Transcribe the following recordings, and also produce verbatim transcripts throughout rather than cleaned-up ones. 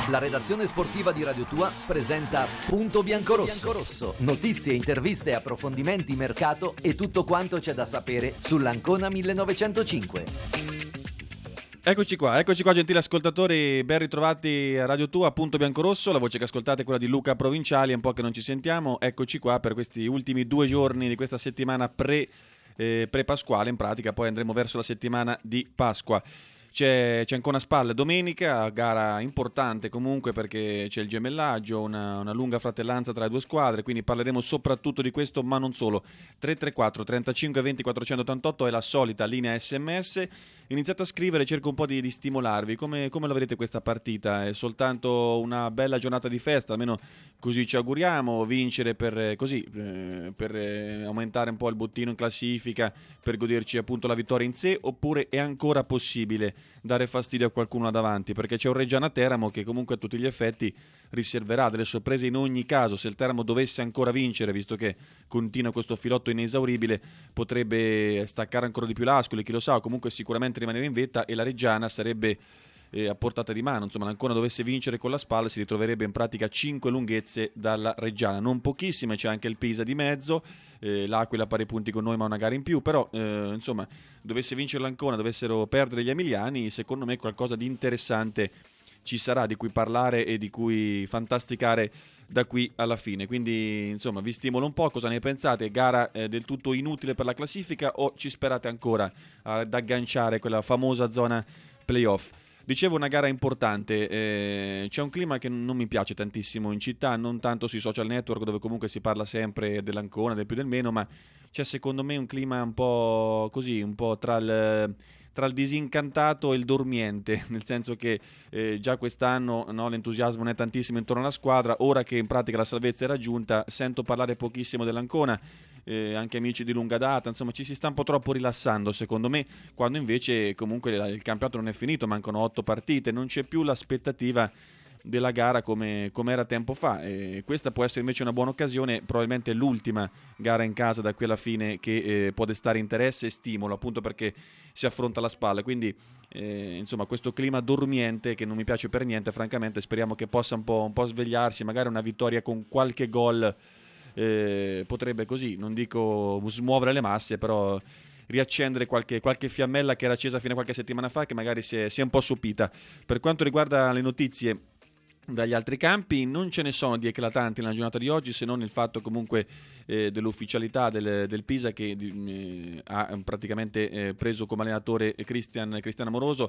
La redazione sportiva di Radio Tua presenta Punto Biancorosso. Biancorosso. Notizie, interviste, approfondimenti, mercato e tutto quanto c'è da sapere sull'Ancona millenovecentocinque. Eccoci qua, eccoci qua gentili ascoltatori, ben ritrovati a Radio Tua, Punto Biancorosso, la voce che ascoltate è quella di Luca Provinciali, è un po' che non ci sentiamo, eccoci qua per questi ultimi due giorni di questa settimana pre, eh, pre-pasquale, in pratica poi andremo verso la settimana di Pasqua. C'è, c'è Ancona Spal domenica, gara importante comunque perché c'è il gemellaggio, una, una lunga fratellanza tra le due squadre, quindi parleremo soprattutto di questo ma non solo. tre tre quattro trentacinque venti quattrocentottantotto è la solita linea sms, iniziate a scrivere, cerco un po' di, di stimolarvi. Come, come la vedete questa partita? È soltanto una bella giornata di festa, almeno così ci auguriamo, vincere per, così, eh, per eh, aumentare un po' il bottino in classifica, per goderci appunto la vittoria in sé, oppure è ancora possibile dare fastidio a qualcuno davanti, perché c'è un Reggiana Teramo che comunque a tutti gli effetti riserverà delle sorprese in ogni caso. Se il Teramo dovesse ancora vincere, visto che continua questo filotto inesauribile, potrebbe staccare ancora di più l'Ascoli, chi lo sa, o comunque sicuramente rimanere in vetta, e la Reggiana sarebbe eh, a portata di mano. Insomma, ancora dovesse vincere con la Spal, si ritroverebbe in pratica cinque lunghezze dalla Reggiana, non pochissime, c'è anche il Pisa di mezzo, eh, l'Aquila a pari punti con noi ma una gara in più, però eh, insomma, dovesse vincere l'Ancona, dovessero perdere gli emiliani, secondo me qualcosa di interessante ci sarà, di cui parlare e di cui fantasticare da qui alla fine. Quindi insomma vi stimolo un po', cosa ne pensate? Gara eh, del tutto inutile per la classifica o ci sperate ancora ad agganciare quella famosa zona playoff? Dicevo, una gara importante, eh, c'è un clima che non mi piace tantissimo in città, non tanto sui social network dove comunque si parla sempre dell'Ancona, del più del meno, ma c'è secondo me un clima un po' così, un po' tra il... tra il disincantato e il dormiente, nel senso che eh, già quest'anno no, l'entusiasmo non è tantissimo intorno alla squadra, ora che in pratica la salvezza è raggiunta sento parlare pochissimo dell'Ancona, eh, anche amici di lunga data, insomma ci si sta un po' troppo rilassando secondo me, quando invece comunque il campionato non è finito, mancano otto partite, non c'è più l'aspettativa della gara come, come era tempo fa, e questa può essere invece una buona occasione, probabilmente l'ultima gara in casa da qui alla fine che eh, può destare interesse e stimolo, appunto perché si affronta la Spal, quindi eh, insomma questo clima dormiente che non mi piace per niente francamente, speriamo che possa un po', un po' svegliarsi, magari una vittoria con qualche gol eh, potrebbe così, non dico smuovere le masse, però riaccendere qualche, qualche fiammella che era accesa fino a qualche settimana fa, che magari si è, si è un po' assopita. Per quanto riguarda le notizie dagli altri campi, non ce ne sono di eclatanti nella giornata di oggi, se non il fatto comunque eh, dell'ufficialità del, del Pisa che eh, ha praticamente eh, preso come allenatore Cristian, Cristian Amoroso,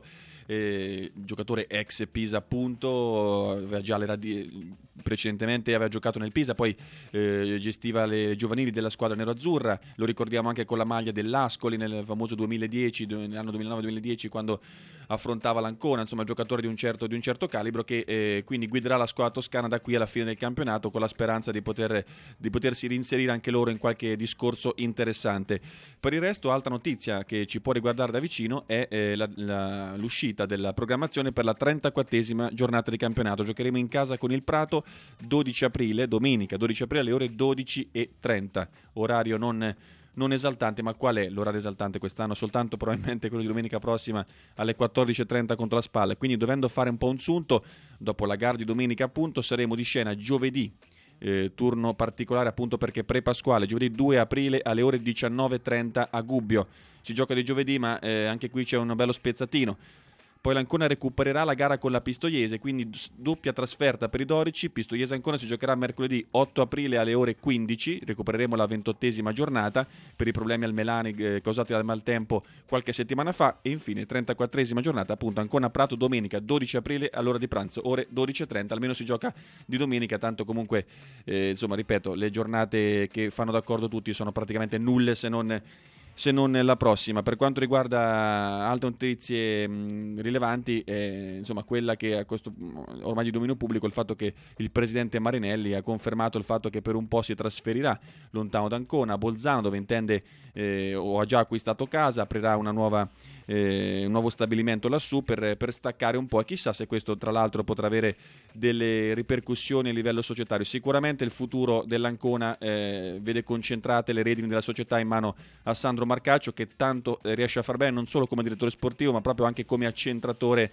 eh, giocatore ex Pisa appunto, aveva già le radi- precedentemente aveva giocato nel Pisa, poi eh, gestiva le giovanili della squadra nero-azzurra, lo ricordiamo anche con la maglia dell'Ascoli nel famoso duemiladieci, nell'anno duemilanove duemiladieci, quando affrontava l'Ancona, insomma giocatore di un certo, di un certo calibro che eh, quindi guiderà la squadra toscana da qui alla fine del campionato, con la speranza di, poter, di potersi reinserire anche loro in qualche discorso interessante. Per il resto, altra notizia che ci può riguardare da vicino è eh, la, la, l'uscita della programmazione per la trentaquattresima giornata di campionato. Giocheremo in casa con il Prato dodici aprile, domenica dodici aprile alle ore dodici e trenta, orario non... non esaltante, ma qual è l'orario esaltante quest'anno? Soltanto probabilmente quello di domenica prossima alle quattordici e trenta contro la Spal, quindi dovendo fare un po' un sunto, dopo la gara di domenica appunto saremo di scena giovedì, eh, turno particolare appunto perché pre-pasquale, giovedì due aprile alle ore diciannove e trenta a Gubbio, si gioca di giovedì ma eh, anche qui c'è un bello spezzatino. Poi l'Ancona recupererà la gara con la Pistoiese, quindi doppia trasferta per i dorici. Pistoiese-Ancona si giocherà mercoledì otto aprile alle ore quindici, recupereremo la ventottesima giornata per i problemi al Melani eh, causati dal maltempo qualche settimana fa, e infine trentaquattresima giornata appunto Ancona-Prato domenica dodici aprile all'ora di pranzo, ore dodici e trenta, almeno si gioca di domenica, tanto comunque eh, insomma ripeto, le giornate che fanno d'accordo tutti sono praticamente nulle se non... se non la prossima. Per quanto riguarda altre notizie mh, rilevanti, eh, insomma quella che a questo, ormai di dominio pubblico, il fatto che il presidente Marinelli ha confermato il fatto che per un po' si trasferirà lontano da Ancona, a Bolzano, dove intende eh, o ha già acquistato casa, aprirà una nuova Eh, un nuovo stabilimento lassù per, per staccare un po', e chissà se questo tra l'altro potrà avere delle ripercussioni a livello societario. Sicuramente il futuro dell'Ancona eh, vede concentrate le redini della società in mano a Sandro Marcaccio, che tanto eh, riesce a far bene non solo come direttore sportivo ma proprio anche come accentratore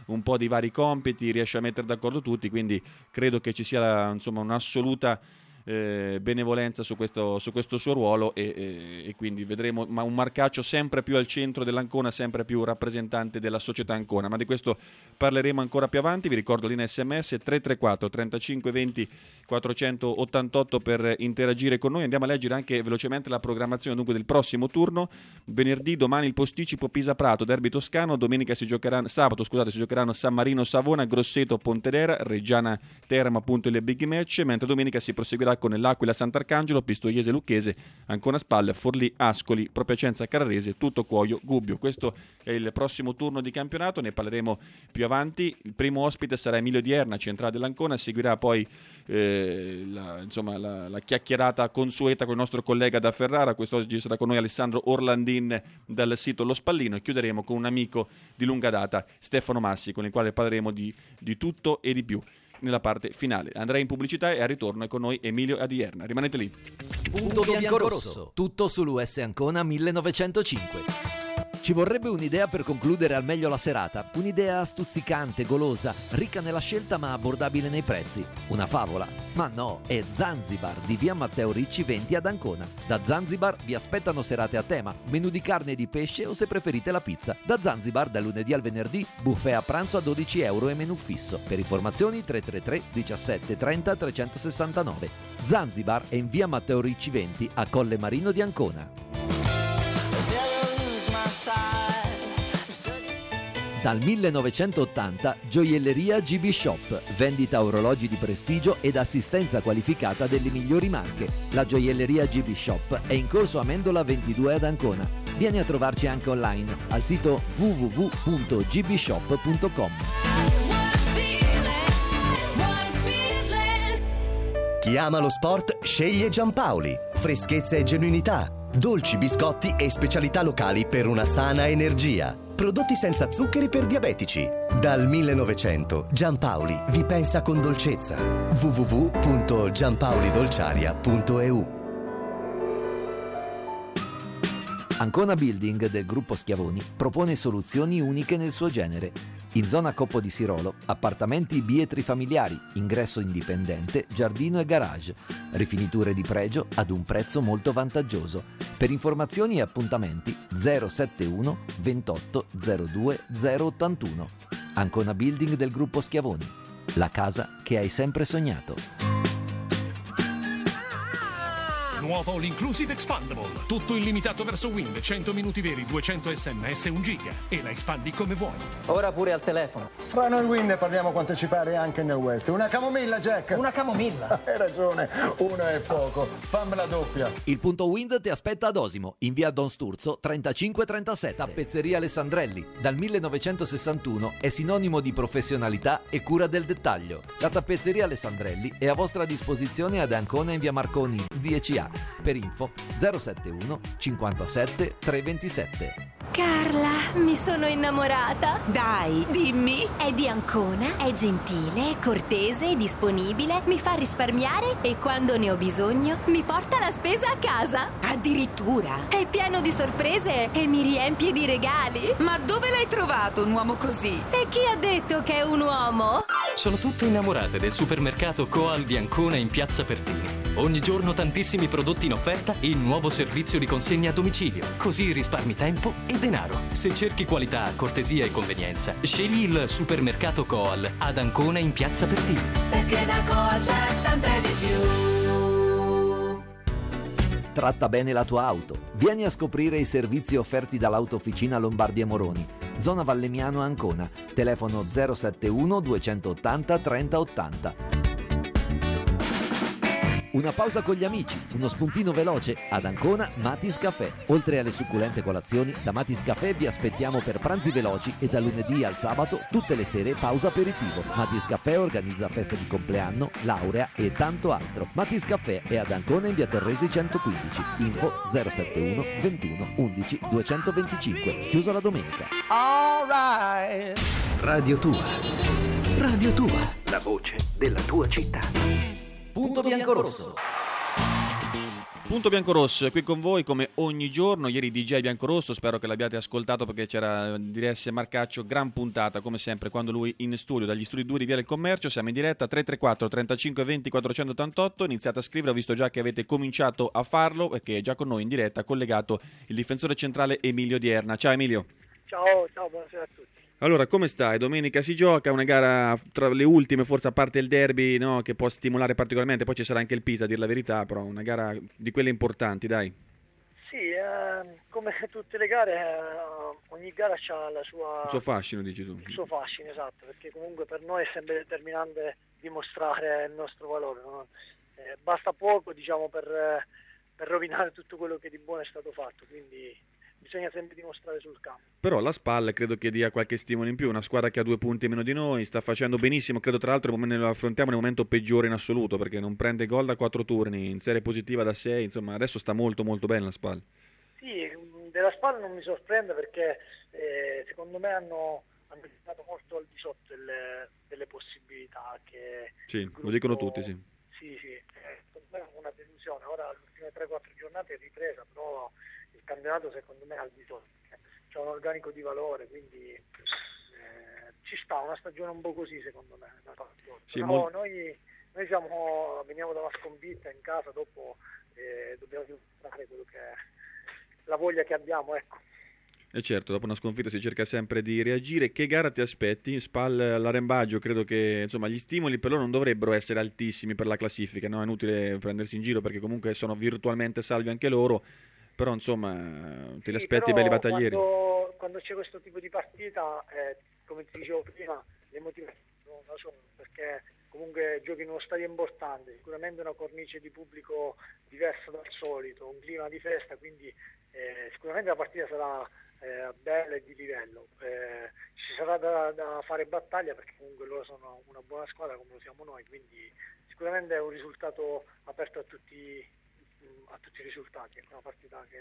un po' di vari compiti, riesce a mettere d'accordo tutti, quindi credo che ci sia insomma un'assoluta Eh, benevolenza su questo, su questo suo ruolo e, e, e quindi vedremo ma un Marcaccio sempre più al centro dell'Ancona, sempre più rappresentante della società Ancona, ma di questo parleremo ancora più avanti. Vi ricordo l'in sms tre tre quattro trentacinque venti quattrocentottantotto per interagire con noi. Andiamo a leggere anche velocemente la programmazione dunque del prossimo turno. Venerdì, domani il posticipo Pisa-Prato, derby toscano. Domenica si giocheranno, sabato scusate si giocheranno San Marino-Savona, Grosseto-Pontedera, Reggiana-Teramo appunto le big match, mentre domenica si proseguirà con l'Aquila Sant'Arcangelo, Pistoiese Lucchese, Ancona Spal, Forlì Ascoli, Propiacenza Carrarese, Tutto Cuoio Gubbio. Questo è il prossimo turno di campionato, ne parleremo più avanti. Il primo ospite sarà Emilio Dierna, centrale dell'Ancona, seguirà poi eh, la, insomma, la, la chiacchierata consueta con il nostro collega da Ferrara. Quest'oggi sarà con noi Alessandro Orlandin dal sito Lo Spallino, e chiuderemo con un amico di lunga data, Stefano Massi, con il quale parleremo di, di tutto e di più nella parte finale. Andrei in pubblicità e al ritorno è con noi Emilio Adierna. Rimanete lì. Punto biancorosso, tutto sull'U S Ancona millenovecentocinque. Ci vorrebbe un'idea per concludere al meglio la serata, un'idea stuzzicante, golosa, ricca nella scelta ma abbordabile nei prezzi. Una favola? Ma no, è Zanzibar di via Matteo Ricci venti ad Ancona. Da Zanzibar vi aspettano serate a tema, menù di carne e di pesce o se preferite la pizza. Da Zanzibar dal lunedì al venerdì, buffet a pranzo a dodici euro e menù fisso. Per informazioni tre tre tre diciassette trenta trecentosessantanove. Zanzibar è in via Matteo Ricci venti a Colle Marino di Ancona. Dal millenovecentottanta Gioielleria G B Shop, vendita orologi di prestigio ed assistenza qualificata delle migliori marche. La Gioielleria G B Shop è in corso Amendola ventidue ad Ancona. Vieni a trovarci anche online al sito w w w punto g b shop punto com. Chi ama lo sport sceglie Giampaoli. Freschezza e genuinità, dolci, biscotti e specialità locali per una sana energia. Prodotti senza zuccheri per diabetici. Dal millenovecento Giampaoli vi pensa con dolcezza. w w w punto giampaolidolciaria punto e u. Ancona Building del gruppo Schiavoni propone soluzioni uniche nel suo genere. In zona Coppo di Sirolo, appartamenti bietri familiari, ingresso indipendente, giardino e garage. Rifiniture di pregio ad un prezzo molto vantaggioso. Per informazioni e appuntamenti zero sette uno ventotto zero due zero ottantuno. Ancona Building del gruppo Schiavoni. La casa che hai sempre sognato. Nuovo l'Inclusive Expandable. Tutto illimitato verso Wind, cento minuti veri, duecento sms e un giga. E la espandi come vuoi. Ora pure al telefono. Fra noi Wind parliamo quanto ci pare anche nel West. Una camomilla, Jack? Una camomilla? Hai ragione, una è poco. Fammela doppia. Il punto Wind ti aspetta ad Osimo, in via Don Sturzo trentacinque trentasette. Tappezzeria Alessandrelli. Dal millenovecentosessantuno è sinonimo di professionalità e cura del dettaglio. La tappezzeria Alessandrelli è a vostra disposizione ad Ancona in via Marconi dieci A. Per info zero sette uno cinquantasette trecentoventisette. Carla, mi sono innamorata. Dai, dimmi. È di Ancona, è gentile, è cortese, è disponibile, mi fa risparmiare e quando ne ho bisogno mi porta la spesa a casa. Addirittura. È pieno di sorprese e mi riempie di regali. Ma dove l'hai trovato un uomo così? E chi ha detto che è un uomo? Sono tutte innamorate del supermercato Coal di Ancona in Piazza Pertini. Ogni giorno tantissimi prodotti in offerta e il nuovo servizio di consegna a domicilio. Così risparmi tempo e denaro. Se cerchi qualità, cortesia e convenienza, scegli il supermercato Coal ad Ancona in Piazza Pertini. Perché da Coal c'è sempre di più. Tratta bene la tua auto. Vieni a scoprire i servizi offerti dall'Autofficina Lombardi e Moroni. Zona Vallemiano Ancona. Telefono zero sette uno duecentottanta trenta ottanta. Una pausa con gli amici, uno spuntino veloce ad Ancona Matis Caffè. Oltre alle succulente colazioni, da Matis Caffè vi aspettiamo per pranzi veloci e dal lunedì al sabato tutte le sere pausa aperitivo. Matis Caffè organizza feste di compleanno, laurea e tanto altro. Matis Caffè è ad Ancona in via Torresi centoquindici. Info zero sette uno ventuno undici duecentoventicinque. Chiuso la domenica. All right. Radio tua. Radio tua. La voce della tua città. Punto biancorosso. Punto Biancorosso è qui con voi come ogni giorno. Ieri D J Biancorosso, spero che l'abbiate ascoltato perché c'era D S Marcaccio, gran puntata come sempre quando lui in studio dagli studi due di Via del Commercio. Siamo in diretta tre tre quattro trentacinque venti quattrocentottantotto. Iniziate a scrivere, ho visto già che avete cominciato a farlo perché è già con noi in diretta collegato il difensore centrale Emilio Dierna. Ciao Emilio. Ciao, ciao, buonasera a tutti. Allora, come stai? Domenica si gioca, una gara tra le ultime, forse a parte il derby, no, che può stimolare particolarmente, poi ci sarà anche il Pisa, a dir la verità, però una gara di quelle importanti, dai. Sì, eh, come tutte le gare, eh, ogni gara ha la sua... Il suo fascino, dici tu. Il suo fascino, esatto, perché comunque per noi è sempre determinante dimostrare il nostro valore, no? Eh, basta poco, diciamo, per, per rovinare tutto quello che di buono è stato fatto, quindi... bisogna sempre dimostrare sul campo. Però la SPAL credo che dia qualche stimolo in più, una squadra che ha due punti meno di noi, sta facendo benissimo, credo tra l'altro lo affrontiamo nel momento peggiore in assoluto, perché non prende gol da quattro turni, in serie positiva da sei, insomma adesso sta molto molto bene la SPAL. Sì, della SPAL non mi sorprende perché eh, secondo me hanno, hanno giocato molto al di sotto delle, delle possibilità che... Sì, gruppo... lo dicono tutti, sì. Sì, sì, eh, secondo me è una delusione, ora le ultime tre quattro giornate è ripresa, però... il campionato secondo me è al di sotto, c'è un organico di valore, quindi eh, ci sta una stagione un po' così secondo me. Sì, però mol... noi, noi siamo, veniamo da una sconfitta in casa, dopo eh, dobbiamo dimostrare quello che è la voglia che abbiamo, ecco. E certo, dopo una sconfitta si cerca sempre di reagire. Che gara ti aspetti? Spal all'Arembaggio, credo che insomma gli stimoli per loro non dovrebbero essere altissimi per la classifica, no? È inutile prendersi in giro perché comunque sono virtualmente salvi anche loro. Però insomma te li aspetti sì, belli battaglieri. Quando, quando c'è questo tipo di partita, eh, come ti dicevo prima, le motivazioni non sono, perché comunque giochi in uno stadio importante, sicuramente una cornice di pubblico diversa dal solito, un clima di festa, quindi eh, sicuramente la partita sarà eh, bella e di livello. Eh, ci sarà da, da fare battaglia perché comunque loro sono una buona squadra come lo siamo noi, quindi sicuramente è un risultato aperto a tutti a tutti i risultati, è una partita che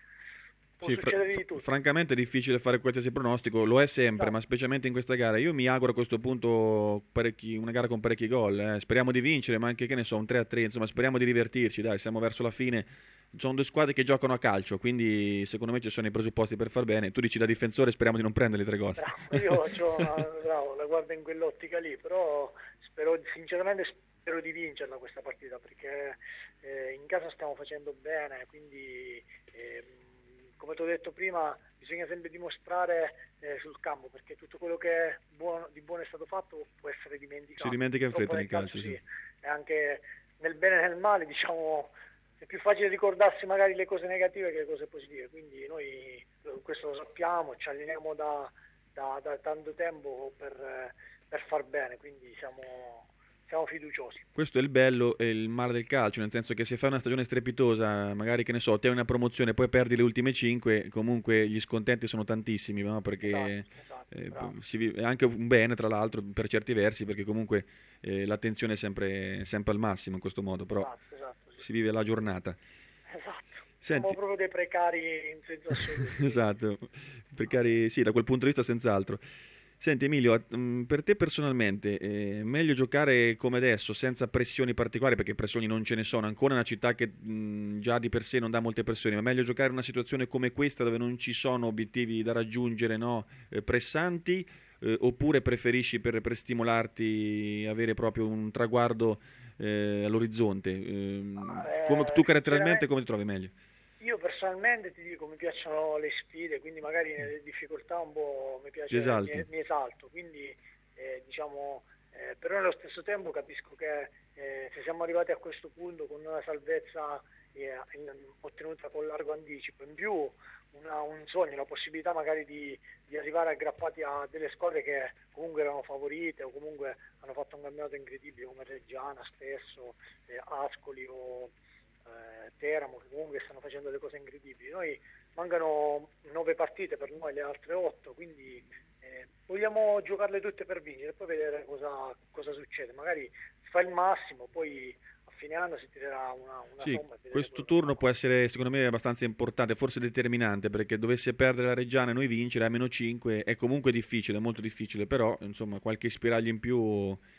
può sì, succedere fra- di tutto. Francamente è difficile fare qualsiasi pronostico, lo è sempre, no. ma specialmente in questa gara. Io mi auguro a questo punto parecchi, una gara con parecchi gol, eh. Speriamo di vincere, ma anche che ne so, un tre a tre, insomma speriamo di divertirci, dai, siamo verso la fine. Sono due squadre che giocano a calcio, quindi secondo me ci sono i presupposti per far bene. Tu dici da difensore speriamo di non prendere i tre gol. Bravo, io c'ho una, bravo, la guardo in quell'ottica lì, però spero sinceramente spero di vincerla questa partita perché eh, in casa stiamo facendo bene, quindi eh, come ti ho detto prima bisogna sempre dimostrare eh, sul campo, perché tutto quello che è buono, di buono è stato fatto può essere dimenticato. Si dimentica in fretta nel calcio, calcio, sì. E anche nel bene e nel male, diciamo, è più facile ricordarsi magari le cose negative che le cose positive, quindi noi questo lo sappiamo, ci alleniamo da, da, da tanto tempo per, per far bene, quindi siamo... siamo fiduciosi. Questo è il bello e il male del calcio, nel senso che se fai una stagione strepitosa, magari che ne so, ti hai una promozione, poi perdi le ultime cinque, comunque gli scontenti sono tantissimi, no? Perché esatto, esatto, eh, si vive, è anche un bene tra l'altro per certi versi, perché comunque eh, l'attenzione è sempre, sempre al massimo in questo modo, però esatto, esatto, sì. si vive la giornata. Esatto. Senti... Siamo proprio dei precari in senso assoluto. Esatto, precari sì, da quel punto di vista senz'altro. Senti Emilio, per te personalmente è meglio giocare come adesso, senza pressioni particolari, perché pressioni non ce ne sono, ancora è una città che mh, già di per sé non dà molte pressioni, ma è meglio giocare in una situazione come questa dove non ci sono obiettivi da raggiungere, no? eh, pressanti, eh, oppure preferisci per, per stimolarti avere proprio un traguardo eh, all'orizzonte? Eh, come, tu caratterialmente come ti trovi meglio? Io personalmente ti dico, mi piacciono le sfide, quindi magari nelle difficoltà un po' mi piace, mi, mi esalto, quindi eh, diciamo, eh, però nello stesso tempo capisco che eh, se siamo arrivati a questo punto con una salvezza eh, in, ottenuta con largo anticipo, in più una, un sogno, la possibilità magari di, di arrivare aggrappati a delle squadre che comunque erano favorite o comunque hanno fatto un campionato incredibile come Reggiana stesso, eh, Ascoli o... Eh, Teramo, che comunque stanno facendo delle cose incredibili. Noi mancano nove partite per noi, le altre otto, quindi eh, vogliamo giocarle tutte per vincere e poi vedere cosa, cosa succede. Magari si fa il massimo, poi a fine anno si tirerà una, una sì, somma. Questo turno può essere secondo me abbastanza importante, forse determinante, perché dovesse perdere la Reggiana e noi vincere a meno cinque è comunque difficile, molto difficile, però insomma qualche spiraglio in più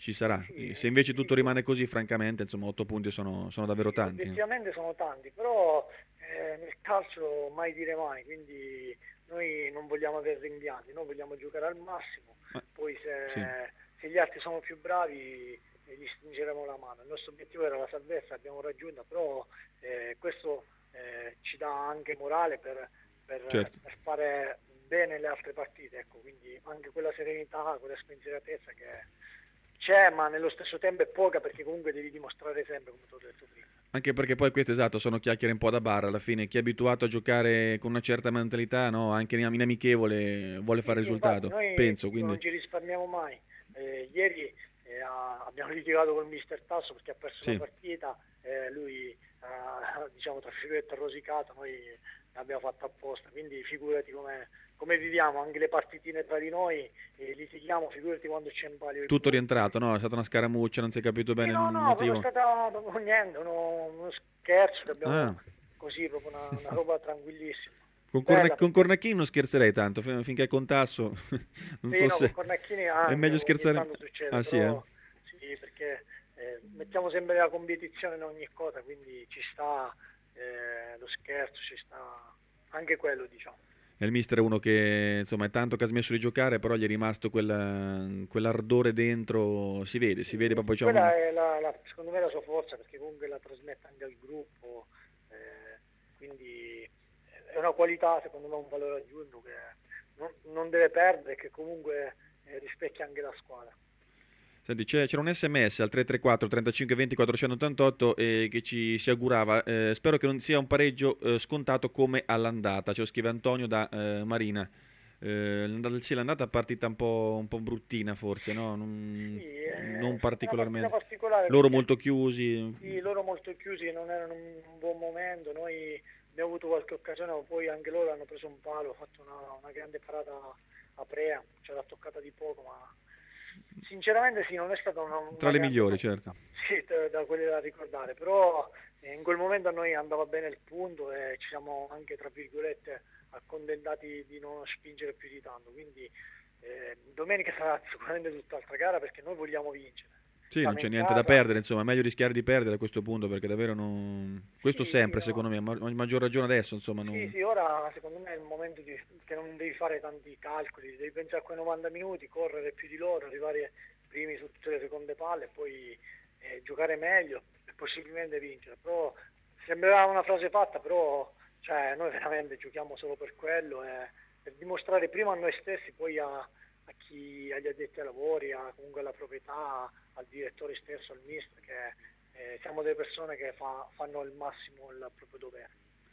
ci sarà. Sì, Se invece sì, tutto rimane così, francamente, insomma, otto punti sono, sono davvero sì, tanti. Effettivamente sono tanti, però eh, nel calcio mai dire mai, quindi noi non vogliamo avere rimpianti, noi vogliamo giocare al massimo, Ma, poi se, sì. se gli altri sono più bravi eh, gli stringeremo la mano. Il nostro obiettivo era la salvezza, l'abbiamo raggiunta, però eh, questo eh, ci dà anche morale per, per, certo. per fare bene le altre partite, ecco, quindi anche quella serenità, quella spensieratezza che c'è, ma nello stesso tempo è poca, perché comunque devi dimostrare sempre, come ti ho detto prima. Anche perché poi queste, esatto, sono chiacchiere un po' da bar alla fine. Chi è abituato a giocare con una certa mentalità, no, anche in amichevole, vuole sì, fare sì, risultato, infatti, noi penso. Quindi non ci risparmiamo mai. Eh, ieri eh, abbiamo litigato con il mister Tasso perché ha perso sì. la partita, eh, lui ha, diciamo, tra virgolette, rosicato, noi l'abbiamo fatto apposta, quindi figurati come, come viviamo anche le partitine tra di noi, eh, litighiamo, figurati quando c'è in palio. Tutto rientrato, no? È stata una scaramuccia, non si è capito bene sì, no, il no, motivo. No, è stata proprio niente, uno, uno scherzo, che abbiamo ah. così, proprio una, una roba tranquillissima. Con, Corne- Bella, con Cornacchini non scherzerei tanto, fin- finché è con Tasso non sì, so no, se con Cornacchini anche, è meglio scherzare. Succede, ah, sì, però, eh? sì, perché eh, mettiamo sempre la competizione in ogni cosa, quindi ci sta eh, lo scherzo, ci sta anche quello, diciamo. E il mister è uno che insomma è tanto che ha smesso di giocare, però gli è rimasto quella, quell'ardore dentro, si vede, si vede proprio, diciamo... Quella è la, la, secondo me la sua forza, perché comunque la trasmette anche al gruppo, eh, quindi è una qualità, secondo me un valore aggiunto che non, non deve perdere e che comunque eh, rispecchia anche la squadra. Senti, c'è, c'era un sms al tre tre quattro trentacinque venti quattrocentottantotto eh, che ci si augurava, eh, spero che non sia un pareggio eh, scontato come all'andata, ce lo scrive Antonio da eh, Marina. Eh, l'andata, sì, l'andata è partita un po', un po' bruttina forse, no? Non, sì, eh, non particolarmente. Particolare loro molto chiusi. Sì, loro molto chiusi, non erano in un buon momento, noi abbiamo avuto qualche occasione, ma poi anche loro hanno preso un palo, hanno fatto una, una grande parata a Prea, ce l'ha toccata di poco, ma sinceramente sì, non è stata una, una tra le migliori, partita, certo. Sì, da, da quelle da ricordare, però eh, in quel momento a noi andava bene il punto e ci siamo anche, tra virgolette, accontentati di non spingere più di tanto, quindi eh, domenica sarà sicuramente tutt'altra gara perché noi vogliamo vincere. Sì, non c'è niente da perdere, insomma, è meglio rischiare di perdere a questo punto, perché davvero non... Questo sì, sempre, sì, secondo no. me, a maggior ragione adesso, insomma. Non... Sì, sì, ora secondo me è il momento di, che non devi fare tanti calcoli, devi pensare a quei novanta minuti, correre più di loro, arrivare primi su tutte le seconde palle e poi eh, giocare meglio e possibilmente vincere. Però sembrava una frase fatta, però cioè, noi veramente giochiamo solo per quello e per dimostrare prima a noi stessi, poi a, a chi, agli addetti ai lavori, a, comunque alla proprietà, al direttore stesso, al mister, che eh, siamo delle persone che fa, fanno il massimo il proprio dovere.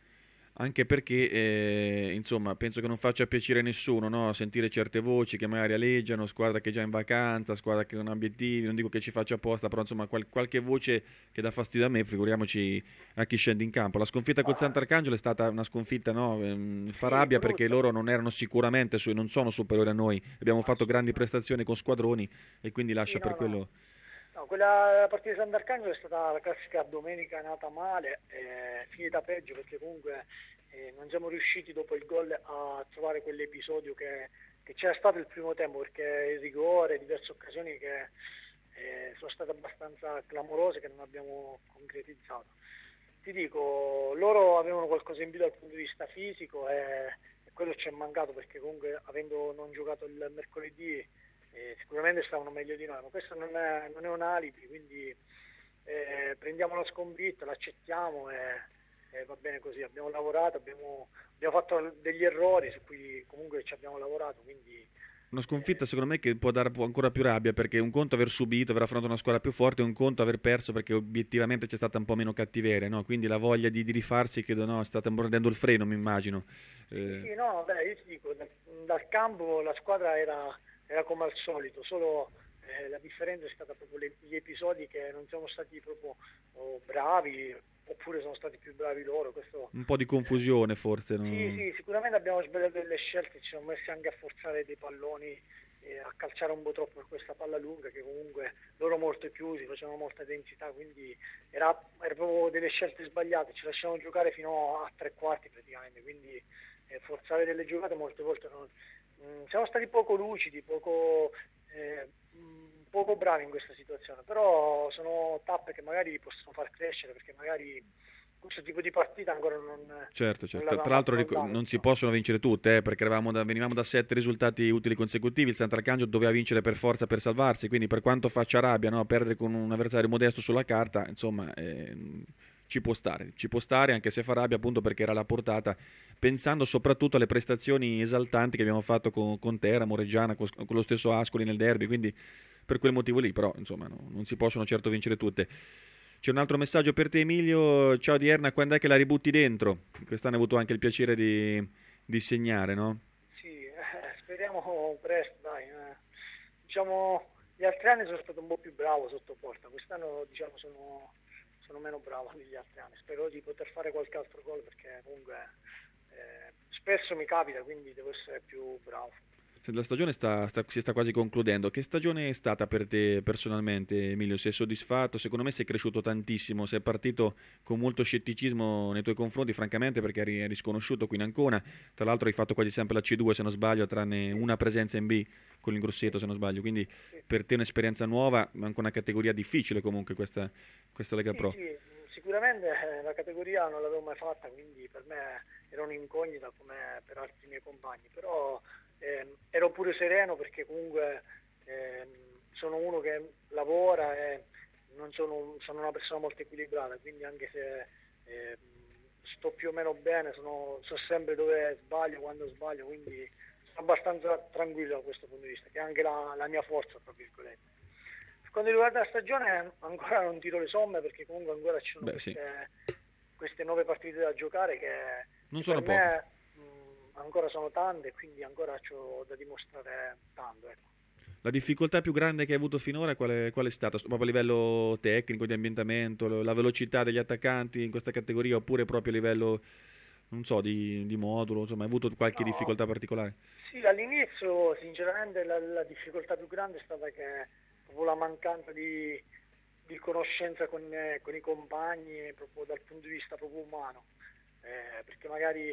Anche perché, eh, insomma, penso che non faccia piacere a nessuno, no? Sentire certe voci che magari aleggiano, squadra che è già in vacanza, squadra che non ha obiettivi, non dico che ci faccia apposta, però insomma qual- qualche voce che dà fastidio a me, figuriamoci a chi scende in campo. La sconfitta col Sant'Arcangelo è stata una sconfitta, no? Ehm, fa rabbia perché loro non erano sicuramente, su- non sono superiori a noi, abbiamo fatto grandi prestazioni con squadroni e quindi lascia sì, no, per quello... No. No, quella partita di Sant'Arcangelo è stata la classica domenica nata male, eh, finita peggio perché comunque eh, non siamo riusciti dopo il gol a trovare quell'episodio che, che c'era stato il primo tempo, perché il rigore, diverse occasioni che eh, sono state abbastanza clamorose che non abbiamo concretizzato. Ti dico, loro avevano qualcosa in più dal punto di vista fisico e, e quello ci è mancato perché comunque avendo non giocato il mercoledì Eh, sicuramente stavano meglio di noi, ma questo non è, non è un alibi, quindi eh, prendiamo la sconfitta, l'accettiamo e, e va bene così. Abbiamo lavorato, abbiamo, abbiamo fatto degli errori su cui comunque ci abbiamo lavorato, quindi una sconfitta secondo me che può dare ancora più rabbia, perché un conto aver subito, aver affrontato una squadra più forte, un conto aver perso perché obiettivamente c'è stata un po' meno cattiveria, no? Quindi la voglia di, di rifarsi, credo, no, state mordendo il freno, mi immagino. Eh... Sì, no, beh, io ti dico, dal, dal campo la squadra era, era come al solito, solo eh, la differenza è stata proprio le, gli episodi che non siamo stati proprio oh, bravi, oppure sono stati più bravi loro. Questo, un po' di confusione forse. No? Sì, sì, sicuramente abbiamo sbagliato delle scelte, ci siamo messi anche a forzare dei palloni, eh, a calciare un po' troppo per questa palla lunga, che comunque loro molto chiusi, facevano molta densità, quindi era, era proprio delle scelte sbagliate, ci lasciamo giocare fino a tre quarti praticamente, quindi eh, forzare delle giocate molte volte non... Mh, siamo stati poco lucidi, poco... Eh, poco poco bravi in questa situazione, però sono tappe che magari possono far crescere, perché magari questo tipo di partita ancora non... Certo, certo. non Tra l'altro ric- non si possono vincere tutte, eh, perché eravamo da, venivamo da sette risultati utili consecutivi, il Sant'Arcangelo doveva vincere per forza per salvarsi, quindi per quanto faccia rabbia, no, perdere con un avversario modesto sulla carta, insomma, eh, ci può stare, ci può stare anche se fa rabbia, appunto perché era alla portata, pensando soprattutto alle prestazioni esaltanti che abbiamo fatto con, con Teramo, Reggiana, con, con lo stesso Ascoli nel derby, quindi per quel motivo lì, però insomma no, non si possono certo vincere tutte. C'è un altro messaggio per te, Emilio. Ciao Dierna, quando è che la ributti dentro? Quest'anno hai avuto anche il piacere di, di segnare, no? Sì, eh, speriamo presto, dai. Eh. Diciamo, gli altri anni sono stato un po' più bravo sotto porta, quest'anno diciamo sono, sono meno bravo degli altri anni. Spero di poter fare qualche altro gol, perché comunque eh, spesso mi capita, quindi devo essere più bravo. La stagione sta, sta, si sta quasi concludendo. Che stagione è stata per te personalmente, Emilio? Sei soddisfatto? Secondo me sei cresciuto tantissimo, sei partito con molto scetticismo nei tuoi confronti, francamente, perché eri, eri sconosciuto qui in Ancona. Tra l'altro hai fatto quasi sempre la C due, se non sbaglio, tranne una presenza in B con il Grosseto, se non sbaglio. Quindi per te è un'esperienza nuova, ma anche una categoria difficile comunque questa, questa Lega sì, Pro. Sì, sicuramente eh, la categoria non l'avevo mai fatta, quindi per me era un'incognita come per altri miei compagni, però Eh, ero pure sereno, perché comunque eh, sono uno che lavora e non sono, sono una persona molto equilibrata, quindi anche se eh, sto più o meno bene, sono, so sempre dove sbaglio, quando sbaglio, quindi sono abbastanza tranquillo da questo punto di vista, che è anche la, la mia forza, tra virgolette. Per quanto riguarda la stagione ancora non tiro le somme, perché comunque ancora ci sono Beh, queste, sì. queste nove partite da giocare che non che sono per poche. me ancora sono tante, quindi ancora c'ho da dimostrare tanto, ecco. La difficoltà più grande che hai avuto finora qual è, qual è stata? Proprio a livello tecnico, di ambientamento, la velocità degli attaccanti in questa categoria, oppure proprio a livello, non so, di, di modulo? Insomma, hai avuto qualche No. difficoltà particolare? Sì, all'inizio sinceramente la, la difficoltà più grande è stata che proprio la mancanza di, di conoscenza con, eh, con i compagni, proprio dal punto di vista proprio umano, eh, perché magari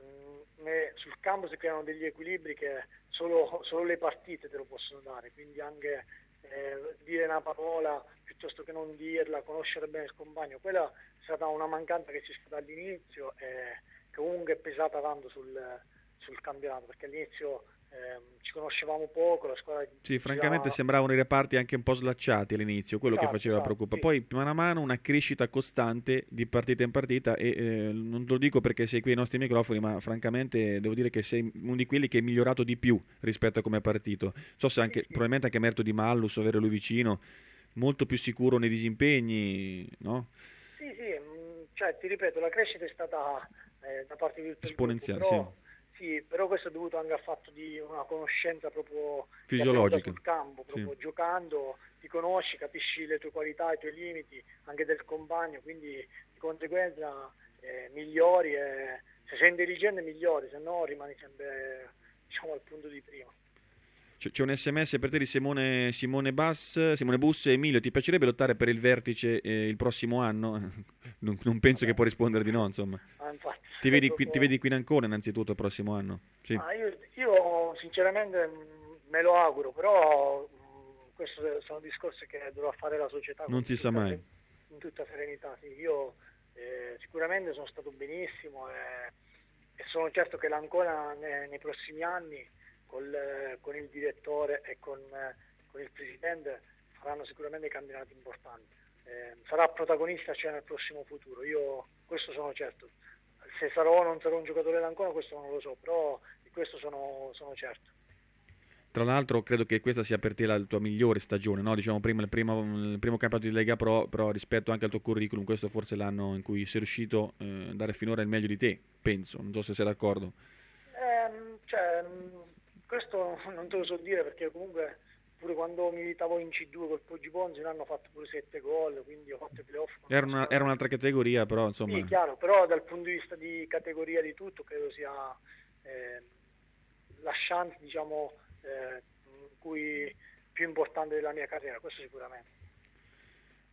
sul campo si creano degli equilibri che solo, solo le partite te lo possono dare, quindi anche eh, dire una parola piuttosto che non dirla, conoscere bene il compagno, quella è stata una mancanza che c'è stata all'inizio e che comunque è pesata tanto sul, sul campionato, perché all'inizio eh, ci conoscevamo poco, la squadra... Sì, francamente girava... sembravano i reparti anche un po' slacciati all'inizio, quello esatto, che faceva esatto, preoccupare. sì. Poi mano a mano una crescita costante di partita in partita e eh, non te lo dico perché sei qui ai nostri microfoni, ma francamente devo dire che sei uno di quelli che è migliorato di più rispetto a come è partito. So se anche, sì, sì. probabilmente anche merito di Mallus, avere lui vicino, molto più sicuro nei disimpegni, no? Sì, sì, mh, cioè ti ripeto, la crescita è stata eh, da parte di tutto il esponenziale, gruppo, però, sì. Sì, però questo è dovuto anche al fatto di una conoscenza proprio fisiologica sul campo, proprio sì. Giocando, ti conosci, capisci le tue qualità, i tuoi limiti, anche del compagno, quindi di conseguenza eh, migliori e se sei intelligente migliori, se no rimani sempre, diciamo, al punto di prima. C'è un sms per te di Simone, Simone, Bass, Simone Bus. Emilio, ti piacerebbe lottare per il vertice eh, il prossimo anno? non, non penso Vabbè. che può rispondere di no, insomma. Ah, infatti, ti, vedi qui, ti vedi qui in Ancona innanzitutto il prossimo anno? Sì. Ah, io, io sinceramente me lo auguro, però mh, questo sono discorsi che dovrà fare la società. Non si sa mai. In tutta serenità, sì. Io eh, sicuramente sono stato benissimo e, e sono certo che l'Ancona nei, nei prossimi anni Col, con il direttore e con, con il presidente faranno sicuramente campionati importanti, eh, sarà protagonista cioè nel prossimo futuro, io questo sono certo, se sarò o non sarò un giocatore d'Ancona questo non lo so, però di questo sono, sono certo. Tra l'altro credo che questa sia per te la tua migliore stagione, no? Diciamo prima il primo, il primo campionato di Lega Pro, però rispetto anche al tuo curriculum questo forse è l'anno in cui sei riuscito a eh, dare finora il meglio di te, penso, non so se sei d'accordo. Eh, cioè, questo non te lo so dire perché comunque pure quando militavo in C due col Poggi Ponzi hanno fatto pure sette gol, quindi ho fatto i playoff. Era, una, era un'altra categoria però insomma. Sì, chiaro, però dal punto di vista di categoria di tutto credo sia eh, la chance diciamo eh, cui più importante della mia carriera, questo sicuramente.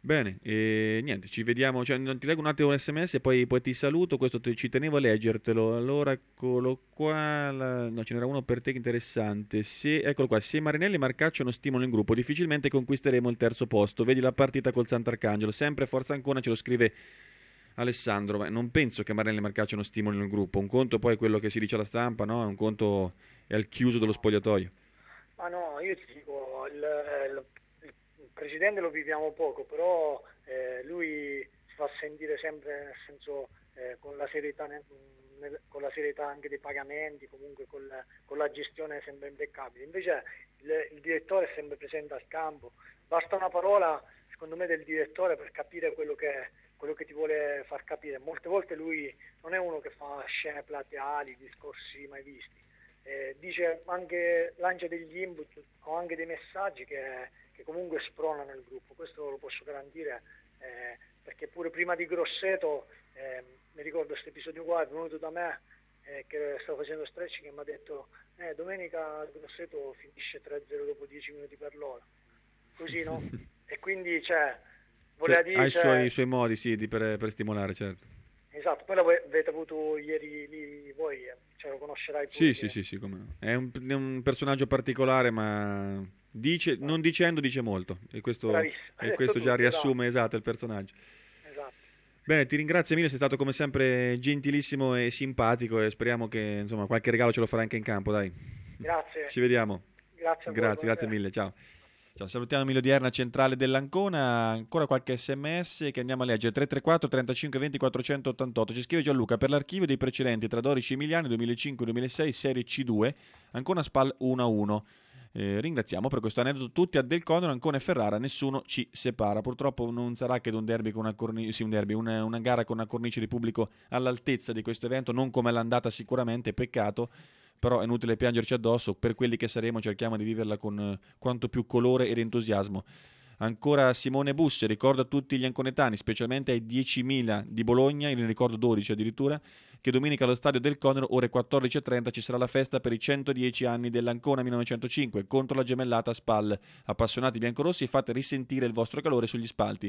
Bene, e niente, ci vediamo, cioè, non ti leggo un attimo un sms e poi, poi ti saluto, questo te, ci tenevo a leggertelo, allora eccolo qua, la, no, ce n'era uno per te interessante, se, eccolo qua, se Marinelli e Marcaccio non stimolano il gruppo difficilmente conquisteremo il terzo posto, vedi la partita col Sant'Arcangelo, sempre Forza Ancona, ce lo scrive Alessandro, ma non penso che Marinelli e Marcaccio non stimolino il gruppo, un conto poi è quello che si dice alla stampa, no? Un conto è al chiuso dello spogliatoio. Ma no, io ti dico, il, il presidente lo viviamo poco, però eh, lui si fa sentire sempre, nel senso eh, con la serietà nel, nel, con la serietà anche dei pagamenti, comunque con la, con la gestione sempre impeccabile. Invece il, il direttore è sempre presente al campo, basta una parola secondo me del direttore per capire quello che, quello che ti vuole far capire. Molte volte lui non è uno che fa scene plateali, discorsi mai visti, eh, dice anche, lancia degli input o anche dei messaggi che che comunque spronano il gruppo, questo lo posso garantire, eh, perché pure prima di Grosseto, eh, mi ricordo questo episodio qua, è venuto da me, eh, che stavo facendo stretching e mi ha detto eh, domenica Grosseto finisce tre a zero dopo dieci minuti per loro, così no? E quindi cioè, voleva cioè, dire... ha i cioè, suoi, i suoi modi sì, di, per, per stimolare, certo. Esatto, poi l'avete avuto ieri lì voi, cioè lo conoscerai pure. Sì, sì, sì, sì, come no. È un, è un personaggio particolare, ma... Dice, non dicendo dice molto e questo, e questo già riassume esatto il personaggio. Esatto. Bene, ti ringrazio Emilio, sei stato come sempre gentilissimo e simpatico e speriamo che insomma qualche regalo ce lo farà anche in campo, dai. Grazie. Ci vediamo. Grazie a voi, grazie, grazie mille, ciao. Ciao, salutiamo Emilio Dierna, centrale dell'Ancona, ancora qualche sms che andiamo a leggere, tre tre quattro trentacinque venti quattrocentottantotto, ci scrive Gianluca, per l'archivio dei precedenti tra Dorici e Emiliani duemilacinque duemilasei serie C due, Ancona Spal uno a uno. Eh, ringraziamo per questo aneddoto tutti a Del Condor, Ancona e Ferrara, nessuno ci separa. Purtroppo non sarà che un derby con una cornice, sì, un derby, una, una gara con una cornice di pubblico all'altezza di questo evento, non come l'andata sicuramente, peccato, però è inutile piangerci addosso, per quelli che saremo cerchiamo di viverla con eh, quanto più colore ed entusiasmo. Ancora Simone Busse, ricordo a tutti gli anconetani, specialmente ai diecimila di Bologna, ne ricordo dodici addirittura, che domenica allo stadio del Conero, ore quattordici e trenta, ci sarà la festa per i centodieci anni dell'Ancona millenovecentocinque contro la gemellata Spal. Appassionati biancorossi, fate risentire il vostro calore sugli spalti.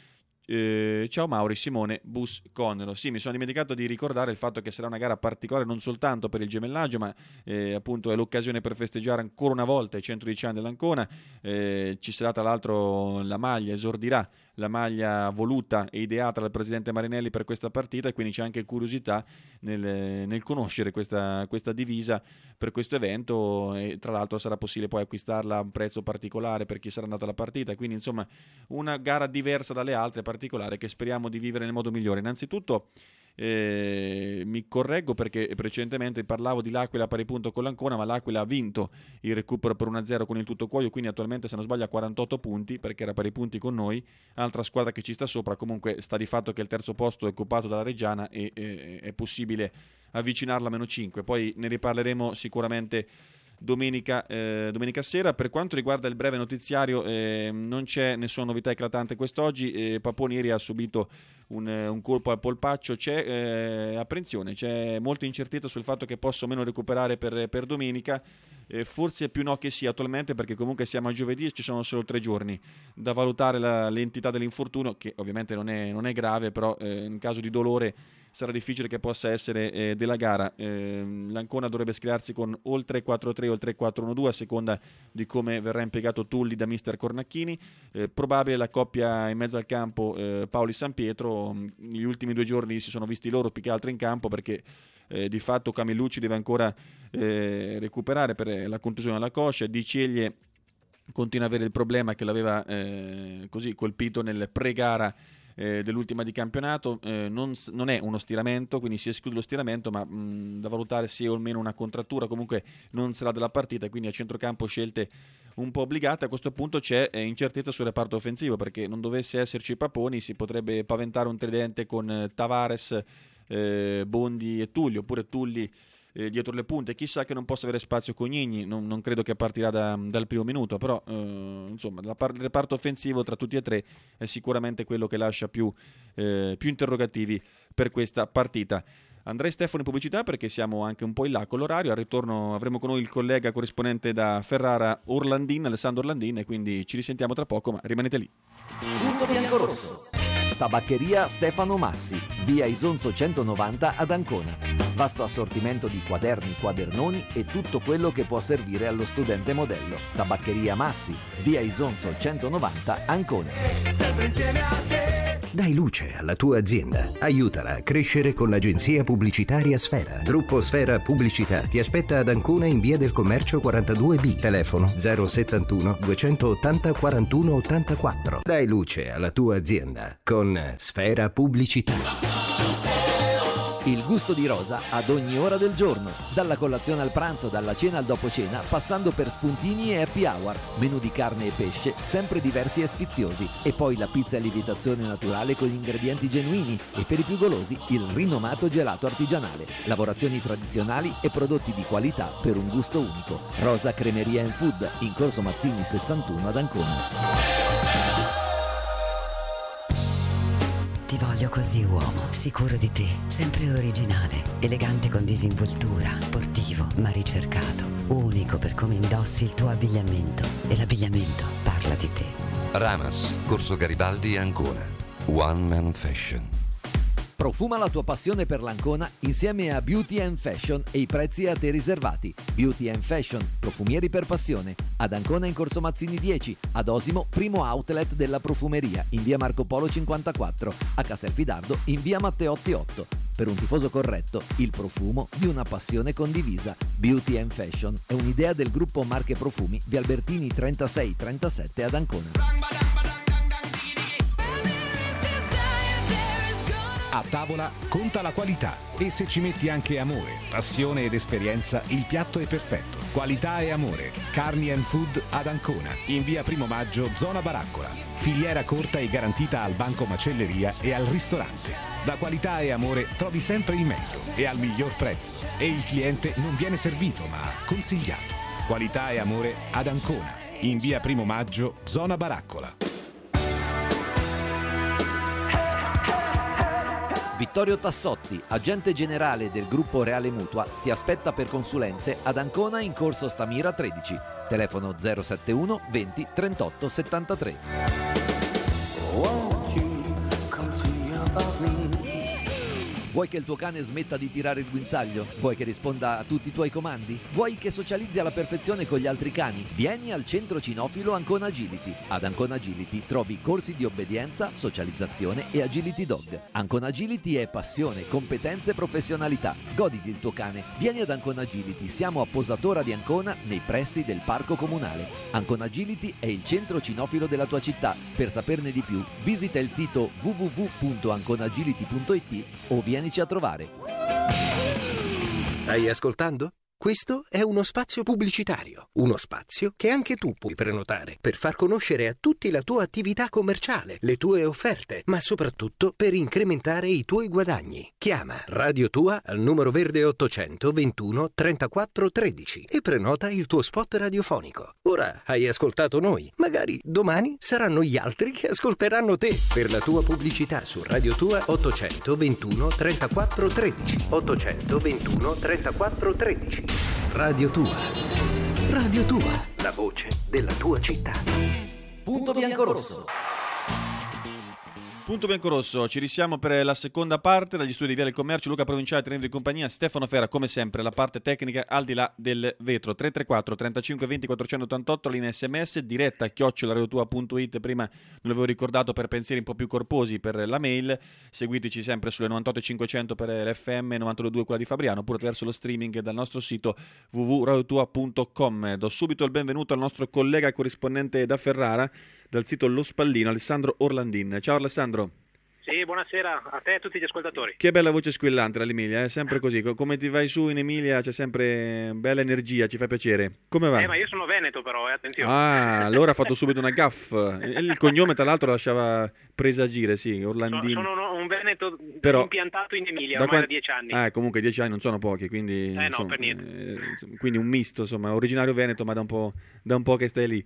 Eh, ciao Mauri, Simone Bus Conero. Sì, mi sono dimenticato di ricordare il fatto che sarà una gara particolare non soltanto per il gemellaggio, ma eh, appunto è l'occasione per festeggiare ancora una volta i centodieci anni dell'Ancona. Eh, ci sarà tra l'altro la maglia, esordirà la maglia voluta e ideata dal presidente Marinelli per questa partita, e quindi c'è anche curiosità nel, nel conoscere questa, questa divisa per questo evento, e tra l'altro sarà possibile poi acquistarla a un prezzo particolare per chi sarà andato alla partita, quindi insomma una gara diversa dalle altre, particolare, che speriamo di vivere nel modo migliore. Innanzitutto Eh, mi correggo perché precedentemente parlavo di l'Aquila a pari punto con l'Ancona, ma l'Aquila ha vinto il recupero per uno a zero con il Tutto Cuoio, quindi attualmente, se non sbaglio, ha quarantotto punti perché era pari punti con noi. Altra squadra che ci sta sopra, comunque sta di fatto che il terzo posto è occupato dalla Reggiana e eh, è possibile avvicinarla a meno cinque, poi ne riparleremo sicuramente Domenica, eh, domenica sera. Per quanto riguarda il breve notiziario, eh, non c'è nessuna novità eclatante quest'oggi. eh, Paponi ieri ha subito un, un colpo al polpaccio, c'è eh, apprensione, c'è molta incertezza sul fatto che possa o meno recuperare per, per domenica. eh, forse più no che sì attualmente, perché comunque siamo a giovedì e ci sono solo tre giorni da valutare la, l'entità dell'infortunio, che ovviamente non è, non è grave, però eh, in caso di dolore sarà difficile che possa essere eh, della gara. Eh, L'Ancona dovrebbe schierarsi con o il tre quattro tre o il tre quattro uno due a seconda di come verrà impiegato Tulli da mister Cornacchini. Eh, probabile la coppia in mezzo al campo eh, Paoli San Pietro. Negli ultimi due giorni si sono visti loro più che altro in campo, perché eh, di fatto Camillucci deve ancora eh, recuperare per la contusione alla coscia. Di Ceglie continua ad avere il problema che l'aveva eh, così colpito nel pre-gara Eh, dell'ultima di campionato. eh, non, non è uno stiramento, quindi si esclude lo stiramento, ma mh, da valutare se è o meno una contrattura. Comunque non sarà della partita, quindi a centrocampo scelte un po' obbligate. A questo punto c'è eh, incertezza sul reparto offensivo, perché non dovesse esserci Paponi si potrebbe paventare un tridente con eh, Tavares, eh, Bondi e Tulli, oppure Tulli eh, dietro le punte. Chissà che non possa avere spazio Cognigni, non, non credo che partirà da, dal primo minuto, però eh, insomma la par- il reparto offensivo tra tutti e tre è sicuramente quello che lascia più, eh, più interrogativi per questa partita. Andrei Stefano in pubblicità perché siamo anche un po' in là con l'orario. Al ritorno avremo con noi il collega corrispondente da Ferrara Orlandin, Alessandro Orlandin, e quindi ci risentiamo tra poco, ma rimanete lì. Punto biancorosso. Tabaccheria Stefano Massi, via Isonzo centonovanta ad Ancona. Vasto assortimento di quaderni, quadernoni e tutto quello che può servire allo studente modello. Tabaccheria Massi, via Isonzo centonovanta, Ancona. Sempre insieme a te. Dai luce alla tua azienda. Aiutala a crescere con l'agenzia pubblicitaria Sfera. Gruppo Sfera Pubblicità ti aspetta ad Ancona in via del Commercio quarantadue B. Telefono zero settantuno duecentottanta quarantuno ottantaquattro. Dai luce alla tua azienda con Sfera Pubblicità. Il gusto di Rosa ad ogni ora del giorno, dalla colazione al pranzo, dalla cena al dopo cena, passando per spuntini e happy hour, menù di carne e pesce, sempre diversi e sfiziosi, e poi la pizza a lievitazione naturale con ingredienti genuini, e per i più golosi il rinomato gelato artigianale, lavorazioni tradizionali e prodotti di qualità per un gusto unico. Rosa Cremeria and Food, in Corso Mazzini sessantuno ad Ancona. Ti voglio così, uomo, sicuro di te, sempre originale, elegante con disinvoltura, sportivo ma ricercato, unico per come indossi il tuo abbigliamento, e l'abbigliamento parla di te. Ramas, Corso Garibaldi, Ancona. One Man Fashion. Profuma la tua passione per l'Ancona insieme a Beauty and Fashion e i prezzi a te riservati. Beauty and Fashion, profumieri per passione. Ad Ancona in Corso Mazzini dieci, ad Osimo primo outlet della profumeria in via Marco Polo cinquantaquattro, a Castelfidardo in via Matteotti otto. Per un tifoso corretto, il profumo di una passione condivisa. Beauty and Fashion è un'idea del gruppo Marche Profumi via Albertini trentasei trentasette ad Ancona. A tavola conta la qualità, e se ci metti anche amore, passione ed esperienza, il piatto è perfetto. Qualità e amore. Carni and Food ad Ancona, in via Primo Maggio, zona Baraccola. Filiera corta e garantita al banco macelleria e al ristorante. Da Qualità e Amore trovi sempre il meglio e al miglior prezzo, e il cliente non viene servito ma consigliato. Qualità e Amore ad Ancona, in via Primo Maggio, zona Baraccola. Vittorio Tassotti, agente generale del gruppo Reale Mutua, ti aspetta per consulenze ad Ancona in Corso Stamira tredici. Telefono zero settantuno venti trentotto settantatré. Vuoi che il tuo cane smetta di tirare il guinzaglio? Vuoi che risponda a tutti i tuoi comandi? Vuoi che socializzi alla perfezione con gli altri cani? Vieni al centro cinofilo Ancona Agility. Ad Ancona Agility trovi corsi di obbedienza, socializzazione e agility dog. Ancona Agility è passione, competenze e professionalità. Goditi il tuo cane. Vieni ad Ancona Agility. Siamo a Posatora di Ancona, nei pressi del parco comunale. Ancona Agility è il centro cinofilo della tua città. Per saperne di più, visita il sito w w w punto anconagility punto i t o vieni a trovare. Stai ascoltando? Questo è uno spazio pubblicitario, uno spazio che anche tu puoi prenotare per far conoscere a tutti la tua attività commerciale, le tue offerte, ma soprattutto per incrementare i tuoi guadagni. Chiama Radio Tua al numero verde ottocento ventuno trentaquattro tredici e prenota il tuo spot radiofonico. Ora hai ascoltato noi, magari domani saranno gli altri che ascolteranno te. Per la tua pubblicità su Radio Tua ottocento ventuno trentaquattro tredici. ottocento ventuno trentaquattro tredici. Radio Tua. Radio Tua, la voce della tua città. Punto biancorosso. Punto biancorosso, ci risiamo per la seconda parte dagli studi di Via del Commercio. Luca Provinciale, tenendo in compagnia Stefano Fera, come sempre la parte tecnica al di là del vetro. Tre tre quattro trentacinque venti quattrocentottantotto, linea sms, diretta chiocciola radiotua punto it. Prima non l'avevo ricordato per pensieri un po' più corposi per la mail. Seguiteci sempre sulle novantotto cinquecento per l'F M, novantadue due quella di Fabriano, oppure attraverso lo streaming dal nostro sito w w w punto radiotua punto com. Do subito il benvenuto al nostro collega corrispondente da Ferrara, dal sito Lo Spallino, Alessandro Orlandin. Ciao Alessandro. Sì, buonasera a te e a tutti gli ascoltatori. Che bella voce squillante dall'Emilia, è sempre così. Come ti vai su in Emilia c'è sempre bella energia, ci fa piacere. Come va? Eh, ma io sono veneto però, eh, attenzione. Ah, allora ha fatto subito una gaffa. Il cognome tra l'altro lasciava presagire, sì, Orlandin. Sono, sono un veneto però, impiantato in Emilia, da ormai qua... da dieci anni. Ah, comunque dieci anni non sono pochi, quindi... Eh insomma, no, per niente. Eh, quindi un misto, insomma, originario veneto, ma da un po', da un po' che stai lì.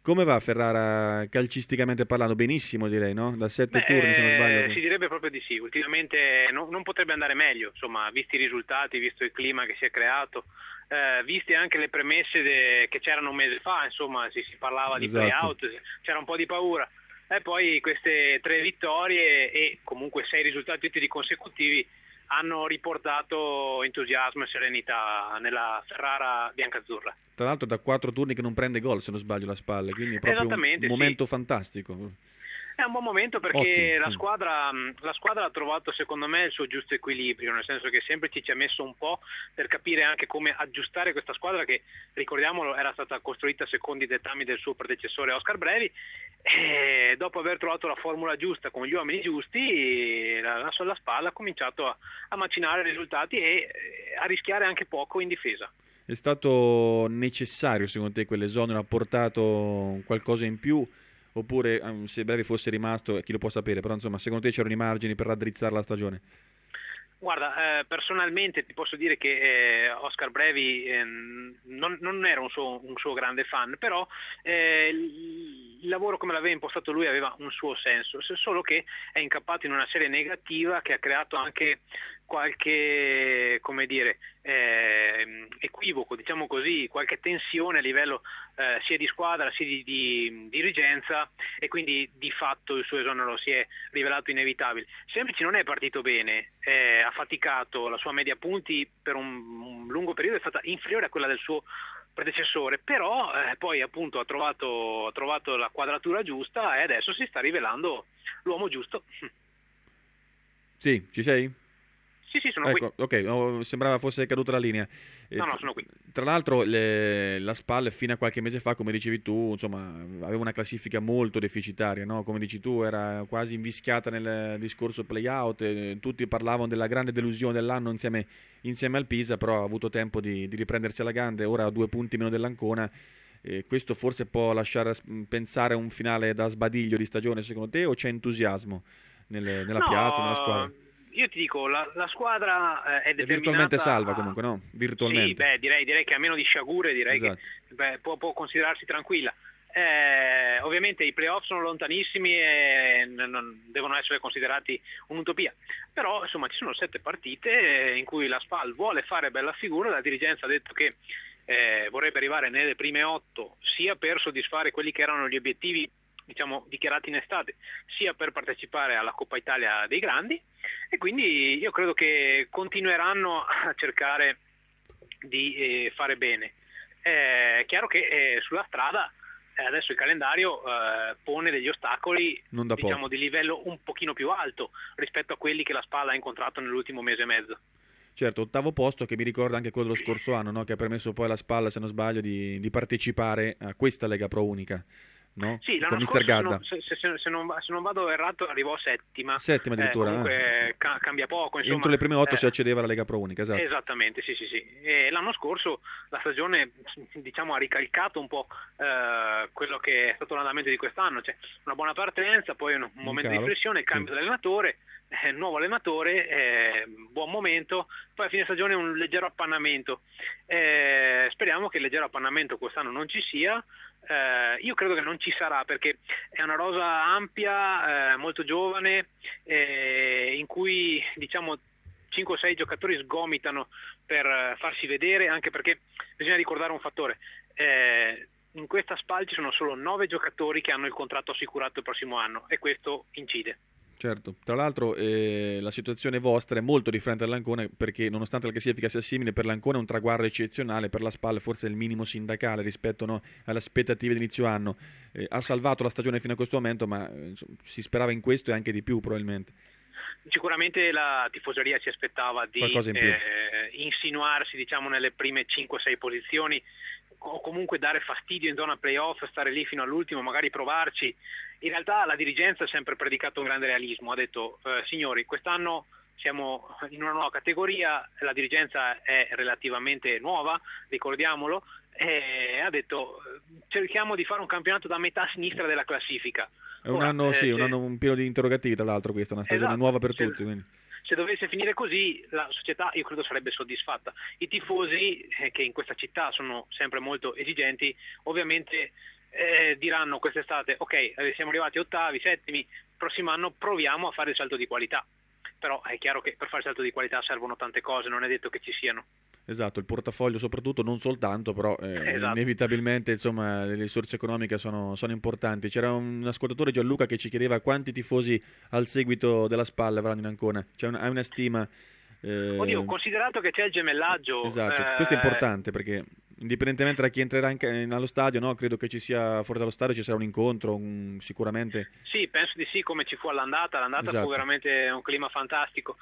Come va Ferrara calcisticamente parlando? Benissimo direi, no? Da sette Beh, turni se non sbaglio. eh, si direbbe proprio di sì, ultimamente no- non potrebbe andare meglio, insomma, visti i risultati, visto il clima che si è creato, eh, viste anche le premesse de- che c'erano un mese fa, insomma, si, si parlava di Esatto. play-out, c'era un po' di paura, e poi queste tre vittorie e comunque sei risultati tutti di consecutivi hanno riportato entusiasmo e serenità nella Ferrara biancazzurra. Tra l'altro da quattro turni che non prende gol se non sbaglio la spalla, quindi è proprio un, Esattamente, un momento sì. fantastico. È un buon momento perché Ottimo, la, sì. squadra, la squadra ha trovato secondo me il suo giusto equilibrio, nel senso che Semplici ci ha messo un po' per capire anche come aggiustare questa squadra che, ricordiamolo, era stata costruita secondo i dettami del suo predecessore Oscar Brevi, e dopo aver trovato la formula giusta con gli uomini giusti la, la, la spalla ha cominciato a, a macinare risultati e a rischiare anche poco in difesa. È stato necessario secondo te quell'esonero? Ha portato qualcosa in più? Oppure se Brevi fosse rimasto, chi lo può sapere, però insomma secondo te c'erano i margini per raddrizzare la stagione? Guarda, eh, personalmente ti posso dire che eh, Oscar Brevi eh, non, non era un suo, un suo grande fan, però eh, il, il lavoro come l'aveva impostato lui aveva un suo senso, solo che è incappato in una serie negativa che ha creato anche qualche, come dire, eh, equivoco, diciamo così, qualche tensione a livello eh, sia di squadra sia di, di dirigenza, e quindi di fatto il suo esonero si è rivelato inevitabile. Semplici non è partito bene, eh, ha faticato, la sua media punti per un, un lungo periodo è stata inferiore a quella del suo predecessore, però eh, poi appunto ha trovato, ha trovato la quadratura giusta e adesso si sta rivelando l'uomo giusto. Sì, ci sei? Sì, sì, sono ecco, qui. Ok, oh, sembrava fosse caduta la linea. Eh, No, no, sono qui. Tra l'altro le, la SPAL fino a qualche mese fa, come dicevi tu, insomma, aveva una classifica molto deficitaria, no? Come dici tu, era quasi invischiata nel discorso play-out, eh, tutti parlavano della grande delusione dell'anno insieme, insieme al Pisa, però ha avuto tempo di, di riprendersi alla grande, ora ha due punti meno dell'Ancona. Eh, questo forse può lasciare pensare a un finale da sbadiglio di stagione secondo te, o c'è entusiasmo nelle, nella No, piazza, nella squadra? Io ti dico, la, la squadra eh, è È determinata... virtualmente salva comunque, no? Virtualmente. Sì, beh, direi, direi che a meno di sciagure direi Esatto. che beh, può, può considerarsi tranquilla. Eh, ovviamente i playoff sono lontanissimi e n- non devono essere considerati un'utopia, però insomma ci sono sette partite in cui la SPAL vuole fare bella figura, la dirigenza ha detto che eh, vorrebbe arrivare nelle prime otto sia per soddisfare quelli che erano gli obiettivi, diciamo, dichiarati in estate, sia per partecipare alla Coppa Italia dei Grandi, e quindi io credo che continueranno a cercare di eh, fare bene. È chiaro che eh, sulla strada eh, adesso il calendario eh, pone degli ostacoli, Non da diciamo, poco. di livello un pochino più alto rispetto a quelli che la SPAL ha incontrato nell'ultimo mese e mezzo. Certo, ottavo posto che mi ricorda anche quello dello scorso anno, no? Che ha permesso poi alla SPAL, se non sbaglio, di, di partecipare a questa Lega Pro Unica, no? Sì, l'anno Con mister scorso, Gadda. se, non, se, se, se, non, se non vado errato, arrivò settima. Settima addirittura, Eh, comunque ca- cambia poco. Insomma, Entro le prime otto eh, si accedeva alla Lega Pro Unica, esatto. Esattamente, sì, sì, sì. E l'anno scorso la stagione, diciamo, ha ricalcato un po' eh, quello che è stato l'andamento di quest'anno, cioè una buona partenza, poi un, un momento calo, di flessione, il cambio sì. dell'allenatore, eh, nuovo allenatore, eh, buon momento, poi a fine stagione un leggero appannamento. Eh, speriamo che il leggero appannamento quest'anno non ci sia. Eh, io credo che non ci sarà, perché è una rosa ampia, eh, molto giovane, eh, in cui, diciamo, cinque o sei giocatori sgomitano per eh, farsi vedere, anche perché bisogna ricordare un fattore: eh, in questa SPAL ci sono solo nove giocatori che hanno il contratto assicurato il prossimo anno, e questo incide. Certo, tra l'altro eh, la situazione vostra è molto differente dall'Ancona, perché nonostante la classifica sia simile, per l'Ancona è un traguardo eccezionale, per la SPAL forse è il minimo sindacale rispetto, no, alle aspettative di inizio anno. Eh, ha salvato la stagione fino a questo momento, ma eh, insomma, si sperava in questo e anche di più probabilmente. Sicuramente la tifoseria si aspettava di Qualcosa in più. eh, insinuarsi, diciamo, nelle prime cinque o sei posizioni, o comunque dare fastidio in zona playoff, stare lì fino all'ultimo, magari provarci. In realtà la dirigenza ha sempre predicato un grande realismo, ha detto eh, signori, quest'anno siamo in una nuova categoria, la dirigenza è relativamente nuova, ricordiamolo, e ha detto cerchiamo di fare un campionato da metà sinistra della classifica. È un Ora, anno, eh, sì, se- un anno un pieno di interrogativi, tra l'altro questa è una stagione Esatto, nuova per se- tutti. Quindi. Se dovesse finire così, la società, io credo, sarebbe soddisfatta. I tifosi, eh, che in questa città sono sempre molto esigenti, ovviamente eh, diranno quest'estate ok, eh, siamo arrivati ottavi, settimi, il prossimo anno proviamo a fare il salto di qualità. Però è chiaro che per fare il salto di qualità servono tante cose, non è detto che ci siano. Esatto, il portafoglio soprattutto, non soltanto, però eh, esatto. inevitabilmente insomma le risorse economiche sono, sono importanti. C'era un ascoltatore, Gianluca, che ci chiedeva quanti tifosi al seguito della SPAL avranno in Ancona. C'è un, hai una stima? Eh... Oddio, considerato che c'è il gemellaggio... Esatto, eh... questo è importante perché indipendentemente da chi entrerà anche allo stadio, no? Credo che ci sia fuori dallo stadio ci sarà un incontro, un, sicuramente. Sì, penso di sì, come ci fu all'andata, l'andata esatto. fu veramente un clima fantastico.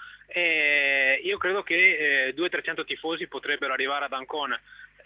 E io credo che eh, duecento trecento tifosi potrebbero arrivare ad Ancona.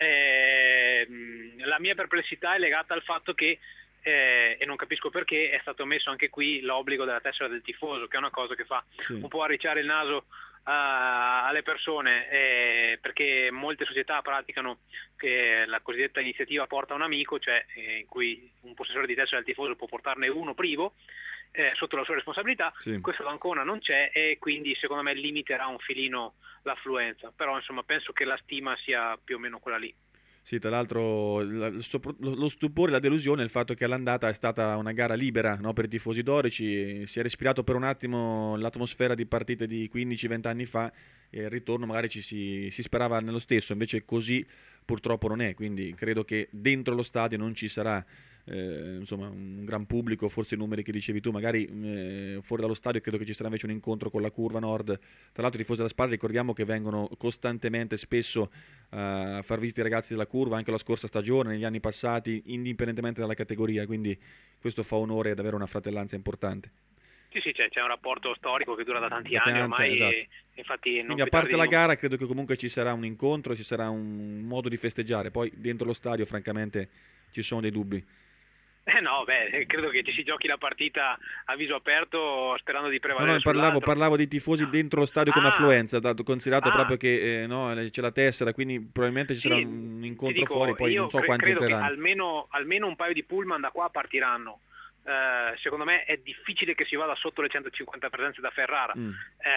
Eh, la mia perplessità è legata al fatto che Eh, e non capisco perché è stato messo anche qui l'obbligo della tessera del tifoso, che è una cosa che fa sì. un po' arricciare il naso uh, alle persone, eh, perché molte società praticano che la cosiddetta iniziativa porta un amico, cioè eh, in cui un possessore di tessera del tifoso può portarne uno privo eh, sotto la sua responsabilità. Sì. Questo ad Ancona non c'è e quindi secondo me limiterà un filino l'affluenza, però insomma penso che la stima sia più o meno quella lì. Sì, tra l'altro lo stupore e la delusione è il fatto che all'andata è stata una gara libera, no, per i tifosi dorici, si è respirato per un attimo l'atmosfera di partite di quindici venti anni fa e il ritorno magari ci si, si sperava nello stesso, invece così purtroppo non è, quindi credo che dentro lo stadio non ci sarà eh, insomma un gran pubblico, forse i numeri che dicevi tu, magari eh, fuori dallo stadio credo che ci sarà invece un incontro con la curva nord. Tra l'altro i tifosi della SPAL ricordiamo che vengono costantemente spesso a far visita ai ragazzi della curva, anche la scorsa stagione, negli anni passati, indipendentemente dalla categoria, quindi questo fa onore ad avere una fratellanza importante. Sì, sì, c'è, c'è un rapporto storico che dura da tanti da anni tante, ormai esatto. e infatti non quindi a parte la gara credo che comunque ci sarà un incontro, ci sarà un modo di festeggiare, poi dentro lo stadio francamente ci sono dei dubbi. Eh no, beh, credo che ci si giochi la partita a viso aperto sperando di prevalere. No, no, parlavo, parlavo dei tifosi dentro lo stadio come ah, affluenza, dato, considerato ah, proprio che eh, no, c'è la tessera, quindi probabilmente ci sì, sarà un incontro dico, fuori, poi non so cre- quanti credo entreranno. Che almeno, almeno un paio di pullman da qua partiranno. Eh, secondo me è difficile che si vada sotto le centocinquanta presenze da Ferrara. Mm.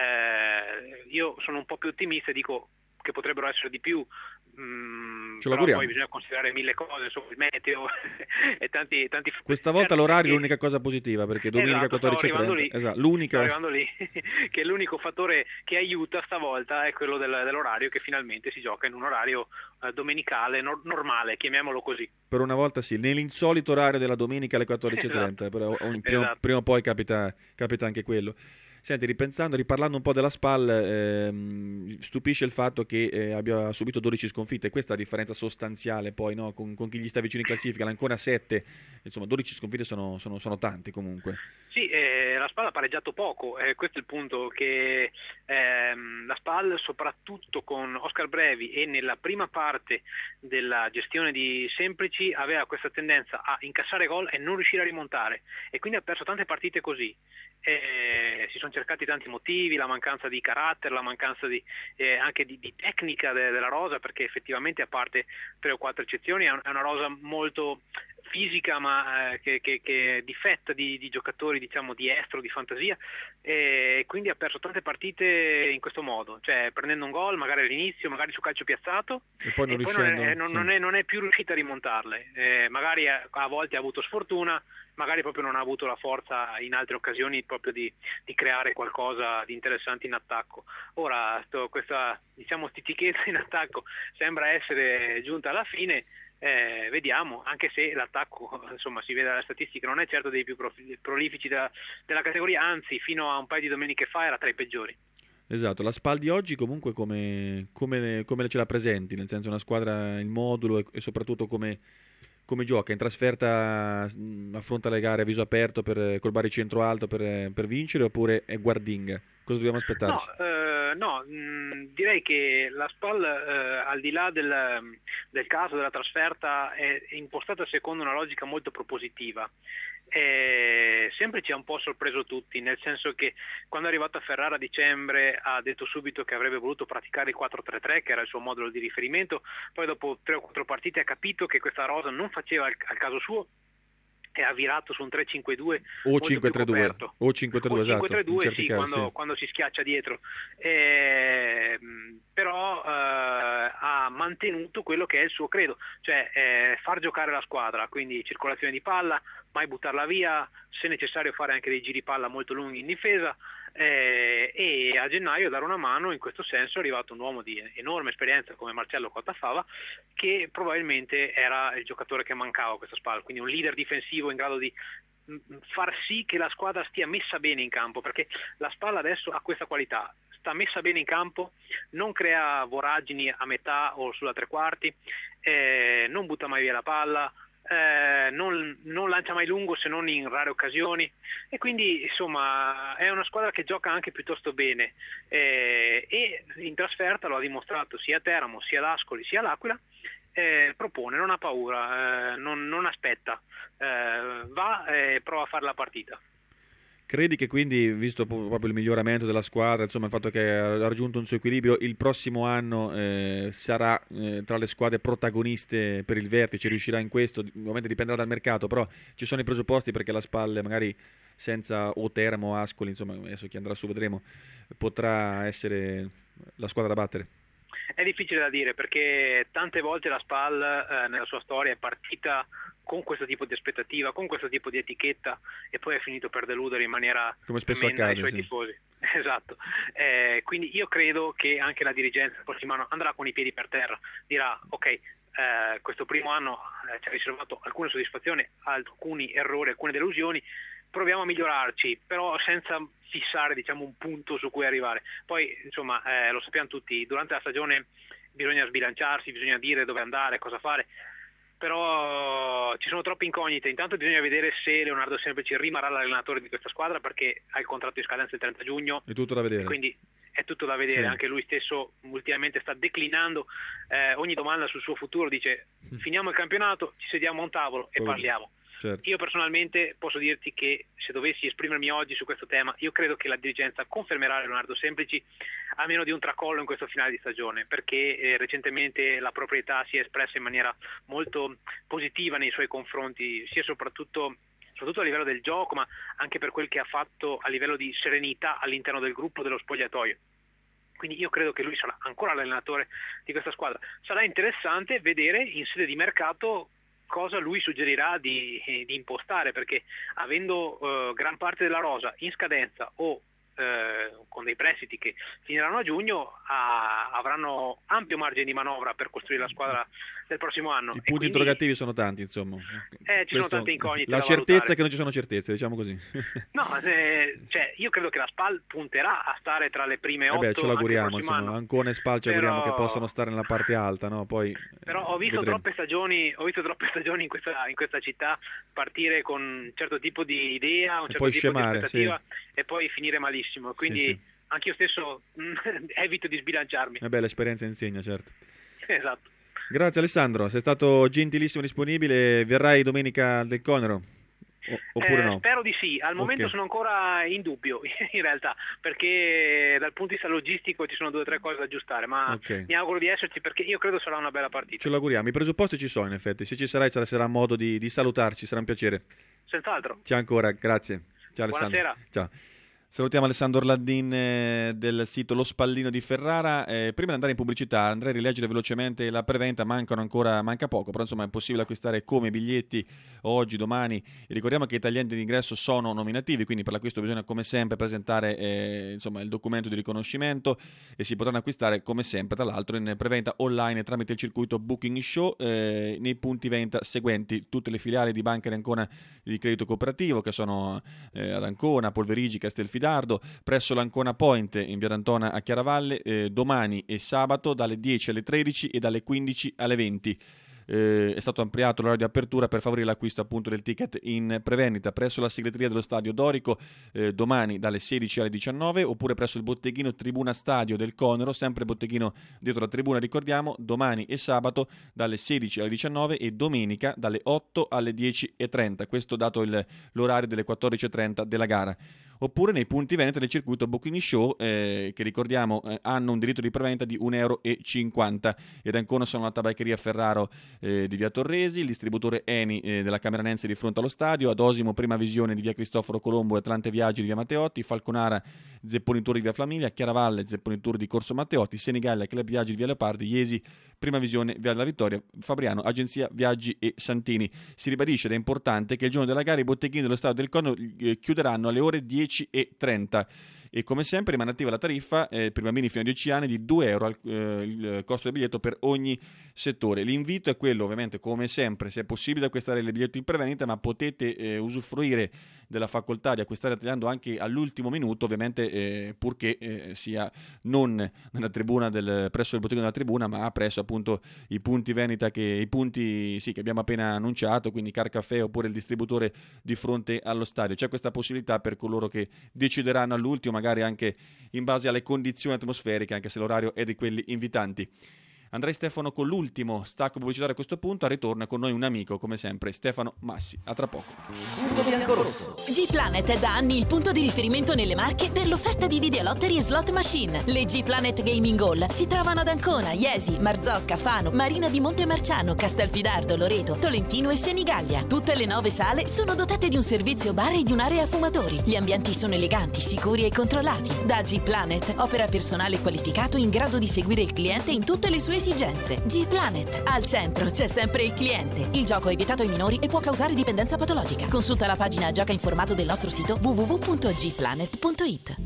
Eh, io sono un po' più ottimista e dico che potrebbero essere di più. Mm, Ce però l'auguriamo. poi bisogna considerare mille cose, insomma, il meteo e tanti, tanti questa volta l'orario è l'unica cosa positiva, perché domenica esatto, quattordici e trenta esatto, l'unica arrivando lì che l'unico fattore che aiuta stavolta è quello del, dell'orario, che finalmente si gioca in un orario eh, domenicale no, normale, chiamiamolo così. Per una volta sì, nell'insolito orario della domenica alle quattordici e trenta, esatto. Però ogni, prima, esatto. prima o poi capita, capita anche quello. Senti, ripensando, riparlando un po' della SPAL, ehm, stupisce il fatto che eh, abbia subito dodici sconfitte. Questa è la differenza sostanziale poi, no? con, con chi gli sta vicino in classifica, ancora sette, insomma dodici sconfitte sono, sono, sono tanti comunque. Sì, eh, la SPAL ha pareggiato poco, eh, questo è il punto, che ehm, la SPAL soprattutto con Oscar Brevi e nella prima parte della gestione di Semplici aveva questa tendenza a incassare gol e non riuscire a rimontare, e quindi ha perso tante partite così. Eh, si sono cercati tanti motivi, la mancanza di carattere, la mancanza di, eh, anche di, di tecnica de, della rosa, perché effettivamente a parte tre o quattro eccezioni è, un, è una rosa molto fisica, ma eh, che, che, che difetta di, di giocatori, diciamo, di estro, di fantasia, e quindi ha perso tante partite in questo modo, cioè prendendo un gol magari all'inizio, magari su calcio piazzato, e poi non, e poi riuscendo, non, è, non, sì. non, è, non è più riuscita a rimontarle, eh, magari a, a volte ha avuto sfortuna, magari proprio non ha avuto la forza in altre occasioni proprio di, di creare qualcosa di interessante in attacco. Ora sto, questa, diciamo, stitichezza in attacco sembra essere giunta alla fine. Eh, vediamo, anche se l'attacco, insomma, si vede dalle statistiche, non è certo dei più prof- prolifici della, della categoria, anzi fino a un paio di domeniche fa era tra i peggiori. Esatto, la SPAL di oggi comunque come, come, come ce la presenti, nel senso una squadra in modulo e, e soprattutto come, come gioca, in trasferta mh, affronta le gare a viso aperto per, col baricentro alto per, per vincere, oppure è guardinga? Cosa dobbiamo aspettarci? No, eh, no mh, direi che la SPAL eh, al di là del, del caso della trasferta è impostata secondo una logica molto propositiva. Eh, sempre ci ha un po' sorpreso tutti, nel senso che quando è arrivato a Ferrara a dicembre ha detto subito che avrebbe voluto praticare il quattro tre tre, che era il suo modulo di riferimento, poi dopo tre o quattro partite ha capito che questa rosa non faceva al, al caso suo e ha virato su un tre cinque due o cinque tre due o cinque tre due, esatto, cinque tre due, in certi sì, casi, quando, sì. quando si schiaccia dietro, eh, però eh, ha mantenuto quello che è il suo credo, cioè eh, far giocare la squadra, quindi circolazione di palla, mai buttarla via, se necessario fare anche dei giri palla molto lunghi in difesa, eh, e a gennaio dare una mano. In questo senso è arrivato un uomo di enorme esperienza come Marcello Cottafava, che probabilmente era il giocatore che mancava a questa spalla, quindi un leader difensivo in grado di far sì che la squadra stia messa bene in campo, perché la Spal adesso ha questa qualità: sta messa bene in campo, non crea voragini a metà o sulla tre quarti, eh, non butta mai via la palla, eh, non, non lancia mai lungo se non in rare occasioni, e quindi insomma è una squadra che gioca anche piuttosto bene, eh, e in trasferta lo ha dimostrato sia a Teramo, sia ad Ascoli, sia all'Aquila. Eh, propone, non ha paura, eh, non, non aspetta, eh, va e prova a fare la partita. Credi che quindi, visto proprio il miglioramento della squadra, insomma il fatto che ha raggiunto un suo equilibrio, il prossimo anno eh, sarà eh, tra le squadre protagoniste per il vertice, riuscirà in questo? Ovviamente dipenderà dal mercato, però ci sono i presupposti perché la Spal magari senza o Teramo o Ascoli, insomma adesso chi andrà su vedremo, potrà essere la squadra da battere? È difficile da dire, perché tante volte la Spal eh, nella sua storia è partita con questo tipo di aspettativa, con questo tipo di etichetta, e poi è finito per deludere in maniera come spesso tremenda accade, i suoi sì. tifosi. Esatto. Eh, quindi io credo che anche la dirigenza il prossimo anno andrà con i piedi per terra, dirà ok, eh, questo primo anno eh, ci ha riservato alcune soddisfazioni, alcuni errori, alcune delusioni, proviamo a migliorarci, però senza fissare, diciamo, un punto su cui arrivare. Poi insomma eh, lo sappiamo tutti, durante la stagione bisogna sbilanciarsi, bisogna dire dove andare, cosa fare, però ci sono troppe incognite. Intanto bisogna vedere se Leonardo Semplici rimarrà l'allenatore di questa squadra, perché ha il contratto in scadenza il trenta giugno, è tutto da vedere, quindi è tutto da vedere. Sì. Anche lui stesso ultimamente sta declinando eh, ogni domanda sul suo futuro, dice finiamo il campionato, ci sediamo a un tavolo e Poi, parliamo. certo. Io personalmente posso dirti che se dovessi esprimermi oggi su questo tema, io credo che la dirigenza confermerà Leonardo Semplici a meno di un tracollo in questo finale di stagione, perché eh, recentemente la proprietà si è espressa in maniera molto positiva nei suoi confronti, sia soprattutto soprattutto a livello del gioco, ma anche per quel che ha fatto a livello di serenità all'interno del gruppo, dello spogliatoio. Quindi io credo che lui sarà ancora l'allenatore di questa squadra. Sarà interessante vedere in sede di mercato cosa lui suggerirà di, di impostare, perché avendo eh, gran parte della rosa in scadenza o eh, con dei prestiti che finiranno a giugno, a, avranno ampio margine di manovra per costruire la squadra del prossimo anno. I punti quindi, interrogativi sono tanti, insomma. Eh, ci Questo, sono tante incognite. La da certezza valutare. è che non ci sono certezze, diciamo così. No, eh, cioè, io credo che la Spal punterà a stare tra le prime otto. Eh beh, ce l'auguriamo, insomma, insomma. Ancona e Spal ci Però... auguriamo che possano stare nella parte alta, no? Poi Però ho visto vedremo. troppe stagioni, ho visto troppe stagioni in questa, in questa città partire con un certo tipo di idea, un E certo poi tipo scemare, di aspettativa, e poi finire malissimo. Quindi Sì, sì. anch'io stesso evito di sbilanciarmi. Eh beh, l'esperienza insegna, certo. Esatto. Grazie Alessandro, sei stato gentilissimo e disponibile. Verrai domenica del Conero? O- oppure Eh, no? Spero di sì, al momento Ok. sono ancora in dubbio in realtà, perché dal punto di vista logistico ci sono due o tre cose da aggiustare, ma Ok. mi auguro di esserci, perché io credo sarà una bella partita. Ce l'auguriamo, i presupposti ci sono in effetti, se ci sarai sarà, sarà modo di, di salutarci, sarà un piacere. Senz'altro. Ciao ancora, grazie. Ciao Alessandro. Buonasera. Ciao. Salutiamo Alessandro Orlandin eh, del sito Lo Spallino di Ferrara. Eh, prima di andare in pubblicità andrei a rileggere velocemente la preventa, mancano ancora, manca poco, però insomma è possibile acquistare come biglietti oggi, domani. E ricordiamo che i taglienti d'ingresso sono nominativi, quindi per l'acquisto bisogna come sempre presentare eh, insomma, il documento di riconoscimento, e si potranno acquistare come sempre tra l'altro in preventa online tramite il circuito Booking Show eh, nei punti vendita seguenti: tutte le filiali di Banca di Ancona di credito cooperativo, che sono eh, ad Ancona, Polverigi, Castelfidardo, presso l'Ancona Point in via d'Antona a Chiaravalle, eh, domani e sabato dalle dieci alle tredici e dalle quindici alle venti. Eh, è stato ampliato l'orario di apertura per favorire l'acquisto appunto del ticket in prevendita presso la segreteria dello Stadio Dorico eh, domani dalle sedici alle diciannove, oppure presso il botteghino Tribuna Stadio del Conero, sempre botteghino dietro la tribuna, ricordiamo, domani e sabato dalle sedici alle diciannove e domenica dalle otto alle dieci e trenta, questo dato il, l'orario delle quattordici e trenta della gara. oppure nei punti vendita del circuito Bocchini Show, eh, che ricordiamo eh, hanno un diritto di preventa di un euro e cinquanta. Ed ancora sono la tabaccheria Ferraro eh, di via Torresi, il distributore Eni eh, della Cameranense di fronte allo stadio, ad Osimo Prima Visione di via Cristoforo Colombo e Atlante Viaggi di via Matteotti, Falconara Zepponitori di via Flamilia, Chiaravalle Zepponitori di Corso Matteotti, Senigallia Club Viaggi di via Leopardi, Iesi Prima Visione via della Vittoria, Fabriano Agenzia Viaggi e Santini. Si ribadisce ed è importante che il giorno della gara i botteghini dello stadio del Corno eh, chiuderanno alle ore dieci e trenta. E come sempre rimane attiva la tariffa eh, per bambini fino a dieci anni di due euro al, eh, il costo del biglietto per ogni settore. L'invito è quello, ovviamente, come sempre, se è possibile acquistare il biglietto in prevendita, ma potete eh, usufruire della facoltà di acquistare tagliando anche all'ultimo minuto, ovviamente eh, purché eh, sia non nella tribuna del, presso il botteghino della tribuna, ma presso appunto i punti vendita che i punti sì, che abbiamo appena annunciato, quindi Car Caffè oppure il distributore di fronte allo stadio. C'è questa possibilità per coloro che decideranno all'ultimo, magari anche in base alle condizioni atmosferiche, anche se l'orario è di quelli invitanti. Andrei Stefano con l'ultimo stacco pubblicitario a questo punto. A ritorno con noi un amico, come sempre, Stefano Massi. A tra poco. Punto biancorosso. G-Planet è da anni il punto di riferimento nelle Marche per l'offerta di videolottery e slot machine. Le G-Planet Gaming Hall si trovano ad Ancona, Iesi, Marzocca, Fano, Marina di Montemarciano, Castelfidardo, Loreto, Tolentino e Senigallia. Tutte le nove sale sono dotate di un servizio bar e di un'area fumatori. Gli ambienti sono eleganti, sicuri e controllati. Da G-Planet opera personale qualificato in grado di seguire il cliente in tutte le sue esigenze. G-Planet. Al centro c'è sempre il cliente. Il gioco è vietato ai minori e può causare dipendenza patologica. Consulta la pagina Gioca informato del nostro sito w w w punto g planet punto i t.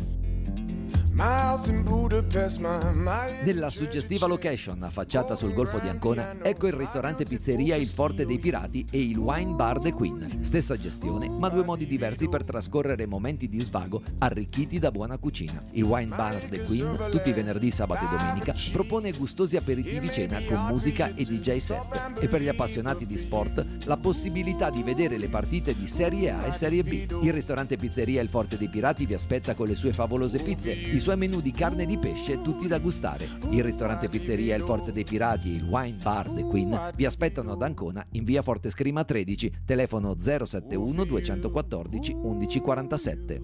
Nella suggestiva location affacciata sul Golfo di Ancona, ecco il ristorante pizzeria Il Forte dei Pirati e il Wine Bar The Queen. Stessa gestione, ma due modi diversi per trascorrere momenti di svago arricchiti da buona cucina. Il Wine Bar The Queen, tutti i venerdì, sabato e domenica, propone gustosi aperitivi cena con musica e D J set. E per gli appassionati di sport, la possibilità di vedere le partite di Serie A e Serie B. Il ristorante pizzeria Il Forte dei Pirati vi aspetta con le sue favolose pizze, i suoi menù di carne e di pesce tutti da gustare. Il ristorante pizzeria Il Forte dei Pirati e il Wine Bar The Queen vi aspettano ad Ancona in via Forte Scrima tredici, telefono zero sette uno due uno quattro undici quarantasette.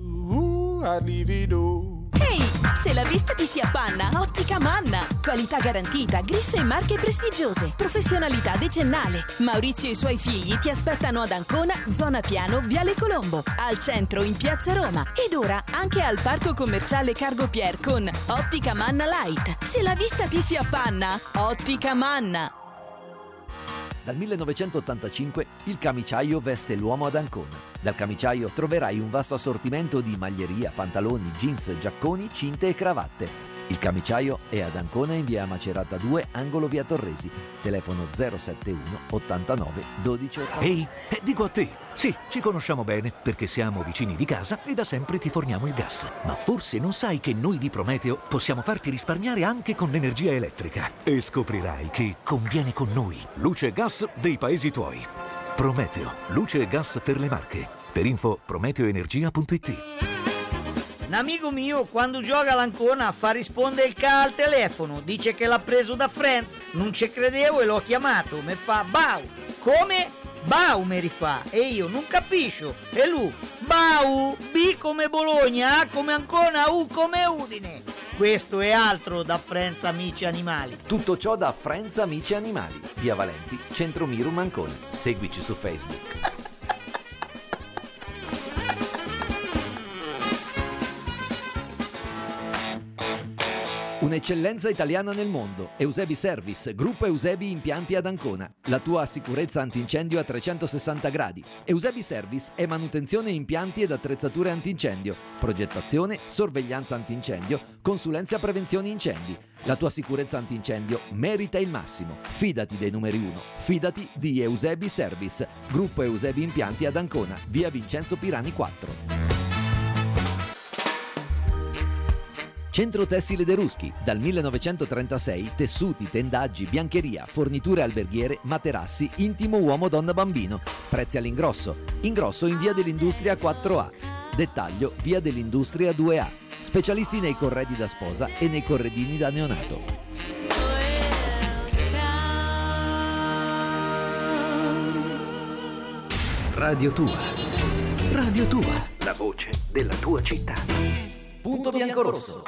Ehi, se la vista ti si appanna, Ottica Manna. Qualità garantita, griffe e marche prestigiose, professionalità decennale. Maurizio e i suoi figli ti aspettano ad Ancona, zona Piano, Viale Colombo, al centro in Piazza Roma ed ora anche al parco commerciale Cargo Pier con Ottica Manna Light. Se la vista ti si appanna, Ottica Manna. Dal millenovecentottantacinque il camiciaio veste l'uomo ad Ancona. Dal camiciaio troverai un vasto assortimento di maglieria, pantaloni, jeans, giacconi, cinte e cravatte. Il camiciaio è ad Ancona in via Macerata due, angolo via Torresi. Telefono zero sette uno ottantanove dodici ottanta. Ehi, eh, dico a te. Sì, ci conosciamo bene perché siamo vicini di casa e da sempre ti forniamo il gas. Ma forse non sai che noi di Prometeo possiamo farti risparmiare anche con l'energia elettrica. E scoprirai che conviene con noi. Luce e gas dei paesi tuoi. Prometeo, luce e gas per le Marche. Per info prometeoenergia punto it. Un amico mio quando gioca all'Ancona fa rispondere il ca al telefono, dice che l'ha preso da Friends, non ci credevo e l'ho chiamato, mi fa Bau, come? Bau mi rifà e io non capisco e lui Bau, B come Bologna, A come Ancona, U come Udine. Questo è altro da Friends Amici Animali. Tutto ciò da Friends Amici Animali, via Valenti, Centro Mirum Ancona. Seguici su Facebook. Un'eccellenza italiana nel mondo. Eusebi Service, gruppo Eusebi Impianti ad Ancona. La tua sicurezza antincendio a trecentosessanta gradi. Eusebi Service è manutenzione impianti ed attrezzature antincendio, progettazione, sorveglianza antincendio, consulenza prevenzione incendi. La tua sicurezza antincendio merita il massimo. Fidati dei numeri uno. Fidati di Eusebi Service, gruppo Eusebi Impianti ad Ancona, via Vincenzo Pirani quattro. Centro Tessile De Ruschi, dal millenovecentotrentasei, tessuti, tendaggi, biancheria, forniture alberghiere, materassi, intimo uomo, donna, bambino. Prezzi all'ingrosso. Ingrosso in via dell'Industria quattro A. Dettaglio via dell'Industria due A. Specialisti nei corredi da sposa e nei corredini da neonato. Radio Tua. Radio Tua. la voce della tua città. Punto biancorosso.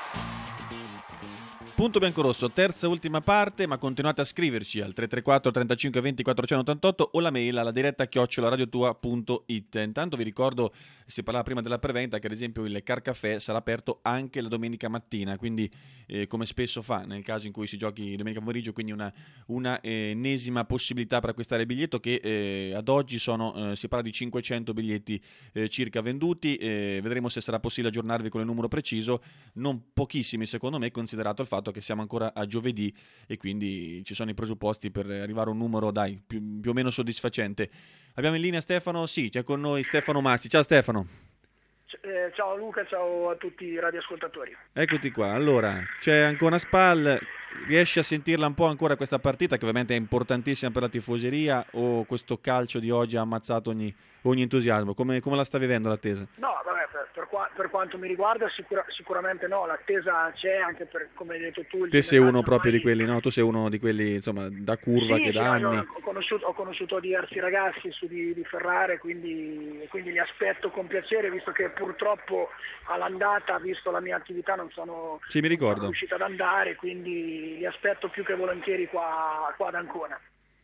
Punto biancorosso, terza ultima parte, ma continuate a scriverci al tre tre quattro trentacinque venti quattrocentottantotto o la mail alla diretta chiocciola radiotua punto it. Intanto vi ricordo, si parlava prima della preventa, che ad esempio il Car Café sarà aperto anche la domenica mattina, quindi eh, come spesso fa nel caso in cui si giochi domenica pomeriggio, quindi una, una eh, ennesima possibilità per acquistare il biglietto, che eh, ad oggi sono, eh, si parla di cinquecento biglietti eh, circa venduti, eh, vedremo se sarà possibile aggiornarvi con il numero preciso, non pochissimi secondo me, considerato il fatto che siamo ancora a giovedì e quindi ci sono i presupposti per arrivare a un numero dai più, più o meno soddisfacente. Abbiamo in linea Stefano? Sì, c'è con noi Stefano Massi. Ciao Stefano. Eh, ciao Luca, ciao a tutti i radioascoltatori. Eccoti qua. Allora, c'è Ancona Spal, riesci a sentirla un po' ancora questa partita che ovviamente è importantissima per la tifoseria, o questo calcio di oggi ha ammazzato ogni, ogni entusiasmo? Come, come la sta vivendo l'attesa? No, vabbè, per, per, qua, per quanto mi riguarda sicura, sicuramente no, l'attesa c'è anche per, come hai detto tu. Te sei uno proprio di quelli, no? Tu sei uno di quelli, insomma, da curva sì, che sì, da no, anni. Ho conosciuto, ho conosciuto diversi ragazzi su di, di Ferrare, quindi, quindi li aspetto con piacere, visto che purtroppo all'andata, visto la mia attività, non sono, sì, mi ricordo. non sono riuscito ad andare, quindi li aspetto più che volentieri qua, qua ad Ancona.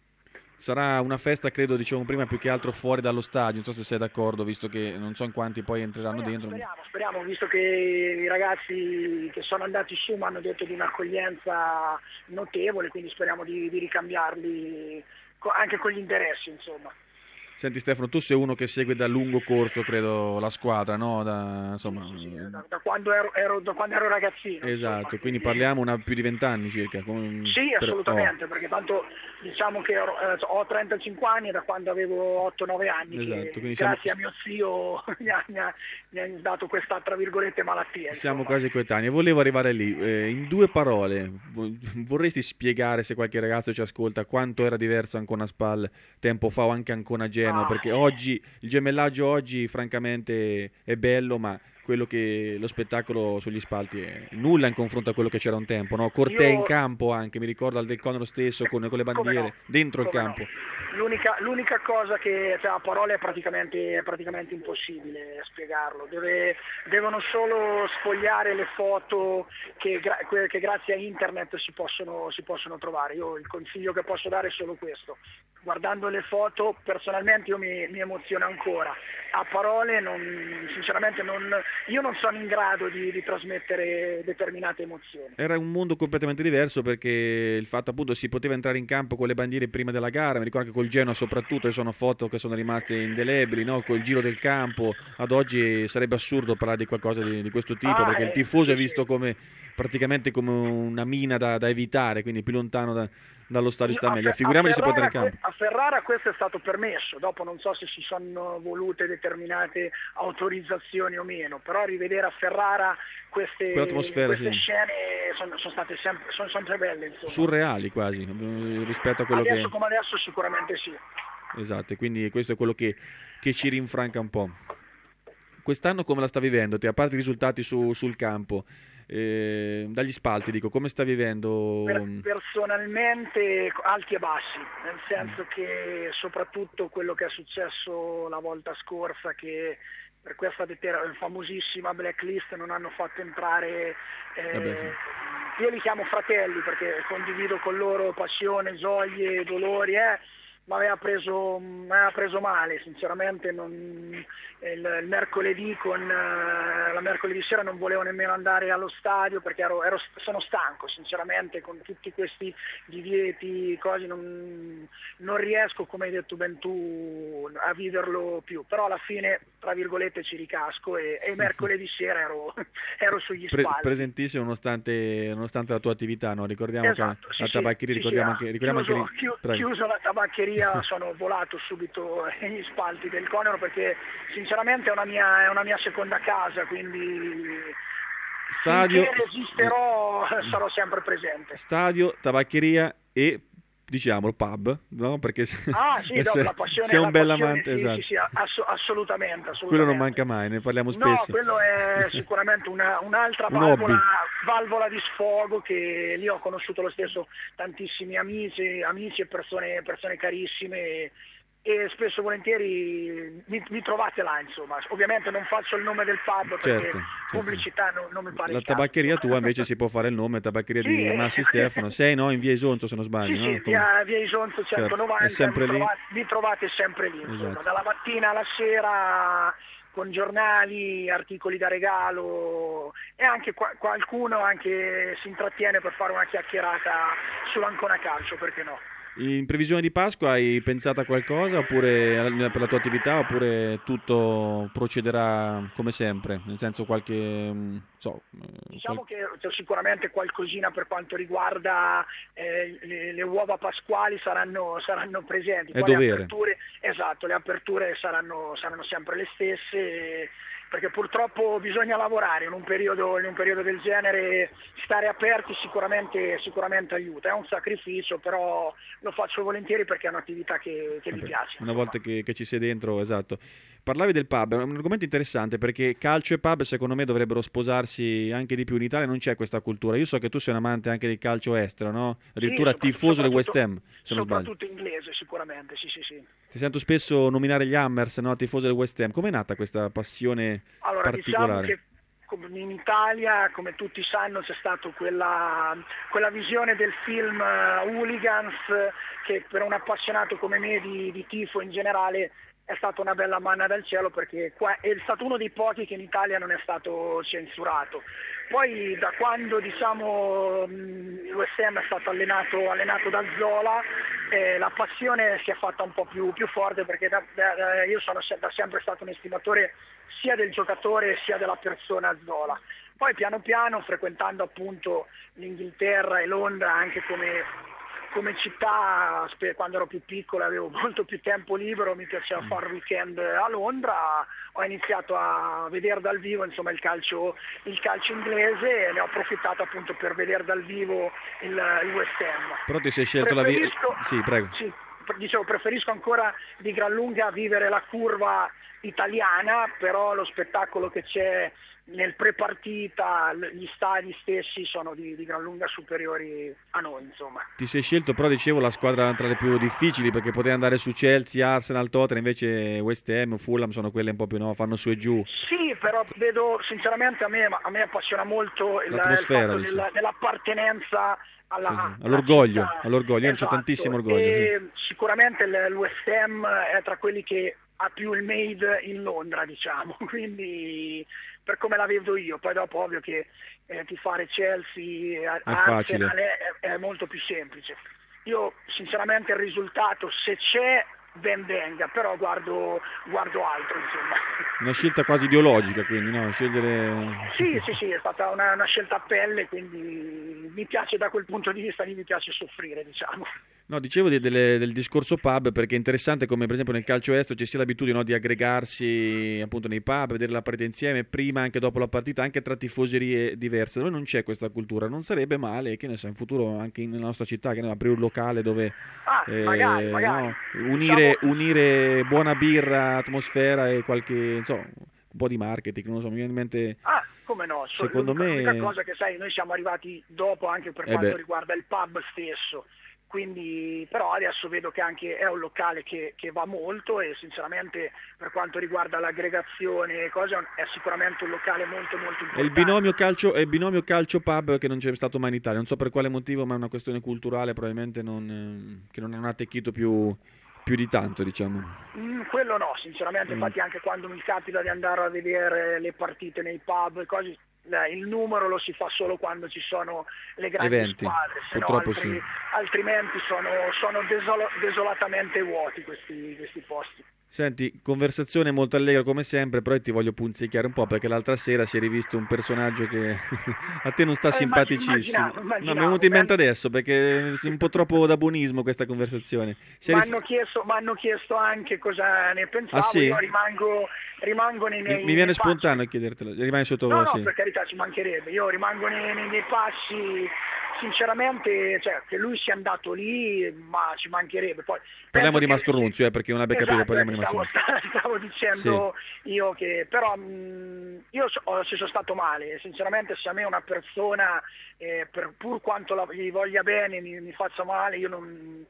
Sarà una festa, credo, diciamo prima, più che altro fuori dallo stadio, non so se sei d'accordo, visto che non so in quanti poi entreranno speriamo, dentro. Speriamo, speriamo, visto che i ragazzi che sono andati su mi hanno detto di un'accoglienza notevole, quindi speriamo di, di ricambiarli anche con gli interessi, insomma. Senti Stefano, tu sei uno che segue da lungo corso, credo, la squadra, no? Da, insomma... sì, sì, da, da, quando ero, ero, da quando ero ragazzino. Esatto, insomma, quindi quindi... parliamo una più di vent'anni circa. Con... Sì, per... assolutamente, oh. perché tanto diciamo che ero, eh, ho trentacinque anni da quando avevo otto nove anni, esatto, che siamo... grazie a mio zio mi ha, mi, ha, mi ha dato questa, tra virgolette, malattia. Siamo insomma. quasi coetanei. Volevo arrivare lì, eh, in due parole, vorresti spiegare, se qualche ragazzo ci ascolta, quanto era diverso Ancona Spal tempo fa o anche Ancona Genova, ah. perché oggi il gemellaggio oggi francamente è bello, ma quello che lo spettacolo sugli spalti è nulla in confronto a quello che c'era un tempo, no? Cortei Io... in campo anche, mi ricordo al Del Conero stesso con, con le bandiere no? dentro Come il campo. No? L'unica, l'unica cosa che cioè, a parole è praticamente, è praticamente impossibile spiegarlo. Deve, devono solo sfogliare le foto che, che grazie a internet si possono, si possono trovare. Io il consiglio che posso dare è solo questo. Guardando le foto personalmente io mi, mi emoziono ancora. A parole non, sinceramente non, io non sono in grado di, di trasmettere determinate emozioni. Era un mondo completamente diverso, perché il fatto appunto si poteva entrare in campo con le bandiere prima della gara, mi ricordo che col Genoa soprattutto ci sono foto che sono rimaste indelebili, no? Col giro del campo. Ad oggi sarebbe assurdo parlare di qualcosa di, di questo tipo, ah, perché eh, il tifoso sì, è visto come praticamente come una mina da, da evitare, quindi più lontano da, dallo stadio sta meglio. Figuriamoci se può entrare in campo. A Ferrara questo è stato permesso, dopo non so se si sono volute determinate autorizzazioni o meno, però rivedere a Ferrara queste, queste sì. scene sono, sono state sempre, sono sempre belle, insomma. Surreali quasi rispetto a quello adesso, che adesso come adesso sicuramente sì. Esatto, e quindi questo è quello che, che ci rinfranca un po'. Quest'anno come la sta vivendo? A parte i risultati su, sul campo, eh, dagli spalti dico, come sta vivendo? Per, personalmente alti e bassi, nel senso mm. che soprattutto quello che è successo la volta scorsa, che per questa deter- famosissima blacklist non hanno fatto entrare, eh, Vabbè, sì. io li chiamo fratelli perché condivido con loro passione, gioie, dolori, eh, ma aveva preso, aveva preso male, sinceramente non, il, il mercoledì con uh, la mercoledì sera non volevo nemmeno andare allo stadio perché ero, ero, sono stanco, sinceramente, con tutti questi divieti, cose, non, non riesco, come hai detto ben tu, a viverlo più, però alla fine, tra virgolette, ci ricasco e, e mercoledì sera ero, ero sugli spalti. Pre- presentissimo nonostante, nonostante la tua attività, no? Ricordiamo esatto, che sì, la tabaccheria, sì, ricordiamo sì, anche, ricordiamo chiuso, anche lì. Chi, chiuso la tabaccheria sono volato subito negli spalti del Conero perché sinceramente è una mia, è una mia seconda casa, quindi stadio, finché resisterò sarò sempre presente. Stadio, tabaccheria e diciamo il pub, no? Perché ah, sì, se, la passione, sei un bel amante, sì, esatto. sì, sì, ass- assolutamente, assolutamente. Quello non manca mai, ne parliamo spesso. No, quello è sicuramente una, un'altra un valvola, valvola di sfogo, che lì ho conosciuto lo stesso tantissimi amici, amici e persone, persone carissime. e spesso e volentieri mi, mi trovate là, insomma. Ovviamente non faccio il nome del pub perché certo, pubblicità certo. Non, non mi pare la il caso. tabaccheria tua invece si può fare il nome, tabaccheria sì, di Massi Stefano, sei no? In via Isonzo se non sbaglio, sì, no? Sì, via, via Isonzo centonovanta, certo. È sempre mi lì. Trovate, mi trovate sempre lì, insomma, esatto. Dalla mattina alla sera con giornali, articoli da regalo e anche qua, qualcuno anche si intrattiene per fare una chiacchierata sull'Ancona Calcio, perché no? In previsione di Pasqua hai pensato a qualcosa oppure per la tua attività, oppure tutto procederà come sempre, nel senso qualche so, diciamo qual... che c'è sicuramente qualcosina per quanto riguarda eh, le, le uova pasquali saranno, saranno presenti. È Poi dovere. Le aperture, esatto, le aperture saranno, saranno sempre le stesse, perché purtroppo bisogna lavorare in un periodo, in un periodo del genere, stare aperti sicuramente, sicuramente aiuta, è un sacrificio, però lo faccio volentieri perché è un'attività che, che mi piace. Una volta che, che ci sei dentro, esatto. Parlavi del pub, è un argomento interessante perché calcio e pub secondo me dovrebbero sposarsi anche di più. In Italia non c'è questa cultura. Io so che tu sei un amante anche del calcio estero, no? Addirittura sì, tifoso del West Ham, se non sbaglio. Soprattutto inglese sicuramente, sì sì sì. Ti sento spesso nominare gli Hammers, no? Tifoso del West Ham. Com'è nata questa passione allora, particolare? Diciamo che in Italia, come tutti sanno, c'è stata quella, quella visione del film uh, Hooligans che per un appassionato come me di, di tifo in generale è stata una bella manna dal cielo, perché qua è stato uno dei pochi che in Italia non è stato censurato. Poi da quando diciamo il West Ham è stato allenato, allenato da Zola, eh, la passione si è fatta un po' più, più forte, perché da, da, io sono da sempre stato un estimatore sia del giocatore sia della persona Zola. Poi piano piano, frequentando appunto l'Inghilterra e Londra anche come come città, quando ero più piccolo avevo molto più tempo libero, mi piaceva fare weekend a Londra, ho iniziato a vedere dal vivo insomma il calcio, il calcio inglese e ne ho approfittato appunto per vedere dal vivo il, il West Ham. Però ti sei scelto preferisco, la via... Sì, prego. Sì, dicevo, preferisco ancora di gran lunga vivere la curva italiana, però lo spettacolo che c'è nel pre-partita, gli stadi stessi sono di, di gran lunga superiori a noi, insomma. Ti sei scelto però, dicevo, la squadra tra le più difficili, perché potevi andare su Chelsea, Arsenal, Tottenham, invece West Ham, Fulham sono quelle un po' più, no, fanno su e giù. Sì, però vedo sinceramente a me, a me appassiona molto il, il fatto della, dell'appartenenza alla, sì, sì. all'orgoglio, alla all'orgoglio. Esatto. Io ho tantissimo orgoglio. E sì. Sicuramente il West Ham è tra quelli che ha più il made in Londra, diciamo, quindi per come la vedo io. Poi dopo ovvio che eh, tifare Chelsea, Arsenal è, è molto più semplice. Io sinceramente il risultato, se c'è, ben venga, però guardo, guardo altro, insomma. Una scelta quasi ideologica, quindi, no? Scegliere... Sì, sì, sì, è stata una, una scelta a pelle, quindi mi piace da quel punto di vista, mi piace soffrire, diciamo. No, dicevo di, delle, del discorso pub, perché è interessante come per esempio nel calcio estero ci sia l'abitudine, no, di aggregarsi appunto nei pub, vedere la partita insieme, prima anche dopo la partita, anche tra tifoserie diverse. Da noi non c'è questa cultura, non sarebbe male, che ne so, in futuro anche nella nostra città, che ne so, aprire un locale dove ah, eh, magari, magari. No, unire, diciamo... unire buona birra, atmosfera e qualche, insomma, un po' di marketing, non lo so, mi viene in mente... Ah, come no, secondo me... L'unica cosa che sai, noi siamo arrivati dopo anche per eh quanto beh. riguarda il pub stesso. Quindi, però adesso vedo che anche è un locale che, che va molto e sinceramente per quanto riguarda l'aggregazione e cose è sicuramente un locale molto molto importante. È il binomio calcio, è il binomio calcio pub che non c'è stato mai in Italia, non so per quale motivo, ma è una questione culturale probabilmente non, che non hanno attecchito più, più di tanto, diciamo. Mm, quello no, sinceramente, mm. infatti anche quando mi capita di andare a vedere le partite nei pub e cose, il numero lo si fa solo quando ci sono le grandi eventi, squadre, purtroppo altri, sì. altrimenti sono, sono desolo, desolatamente vuoti questi, questi posti. Senti, conversazione molto allegra come sempre, però ti voglio punzecchiare un po' perché l'altra sera si è rivisto un personaggio che a te non sta eh, simpaticissimo. Immaginavo, immaginavo, no, mi è venuto in mente adesso perché è un po' troppo da buonismo questa conversazione. Mi hanno rif... chiesto, chiesto anche cosa ne pensavo, ah, sì? Io rimango, rimango nei miei Mi, mi viene nei spontaneo passi. chiedertelo, rimani sotto No, sì. no, per carità, ci mancherebbe, io rimango nei, nei miei passi. Sinceramente, cioè, che lui sia andato lì, ma ci mancherebbe. Poi parliamo di Mastro Nunzio, eh, perché non abbia esatto, capito, parliamo di Mastro Nunzio. Stavo, stavo dicendo sì. io che, però mh, io so, ci sono stato male, sinceramente se a me una persona, eh, per pur quanto la, gli voglia bene, mi, mi faccia male, io non...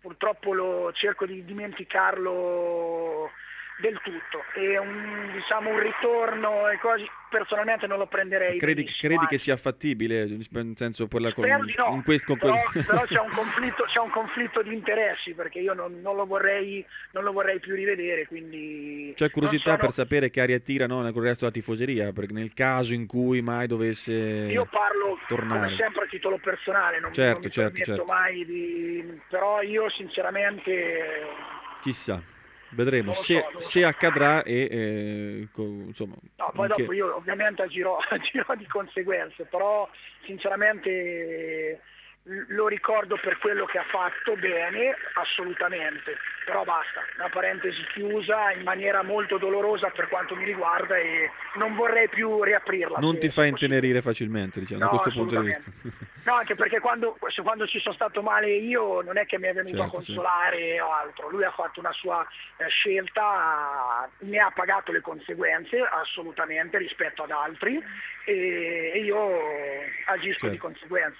purtroppo lo cerco di dimenticarlo del tutto, e un, diciamo un ritorno e così personalmente non lo prenderei. Credi, credi che sia fattibile, nel senso per la, con, Spero di no, in questo, però, quel... però c'è un conflitto, c'è un conflitto di interessi, perché io non, non lo vorrei non lo vorrei più rivedere, quindi c'è curiosità sono... per sapere che aria tira, no, con il resto della tifoseria, perché nel caso in cui mai dovesse io parlo tornare. come sempre a titolo personale, non, certo, non mi certo, permetto certo. mai di, però io sinceramente Chissà, vedremo Non lo se, so, non lo se accadrà e eh, co- insomma. no, poi anche- dopo io ovviamente agirò, agirò di conseguenze, però sinceramente l- lo ricordo per quello che ha fatto bene, assolutamente, però basta, una parentesi chiusa in maniera molto dolorosa per quanto mi riguarda, e non vorrei più riaprirla. non se- ti se fa possibile. intenerire facilmente, diciamo, da No, questo punto di vista. assolutamente. No, anche perché quando, quando ci sono stato male io non è che mi è venuto Certo, a consolare o altro, lui ha fatto una sua eh, scelta, ne ha pagato le conseguenze assolutamente rispetto ad altri, e, e io agisco Certo. di conseguenza.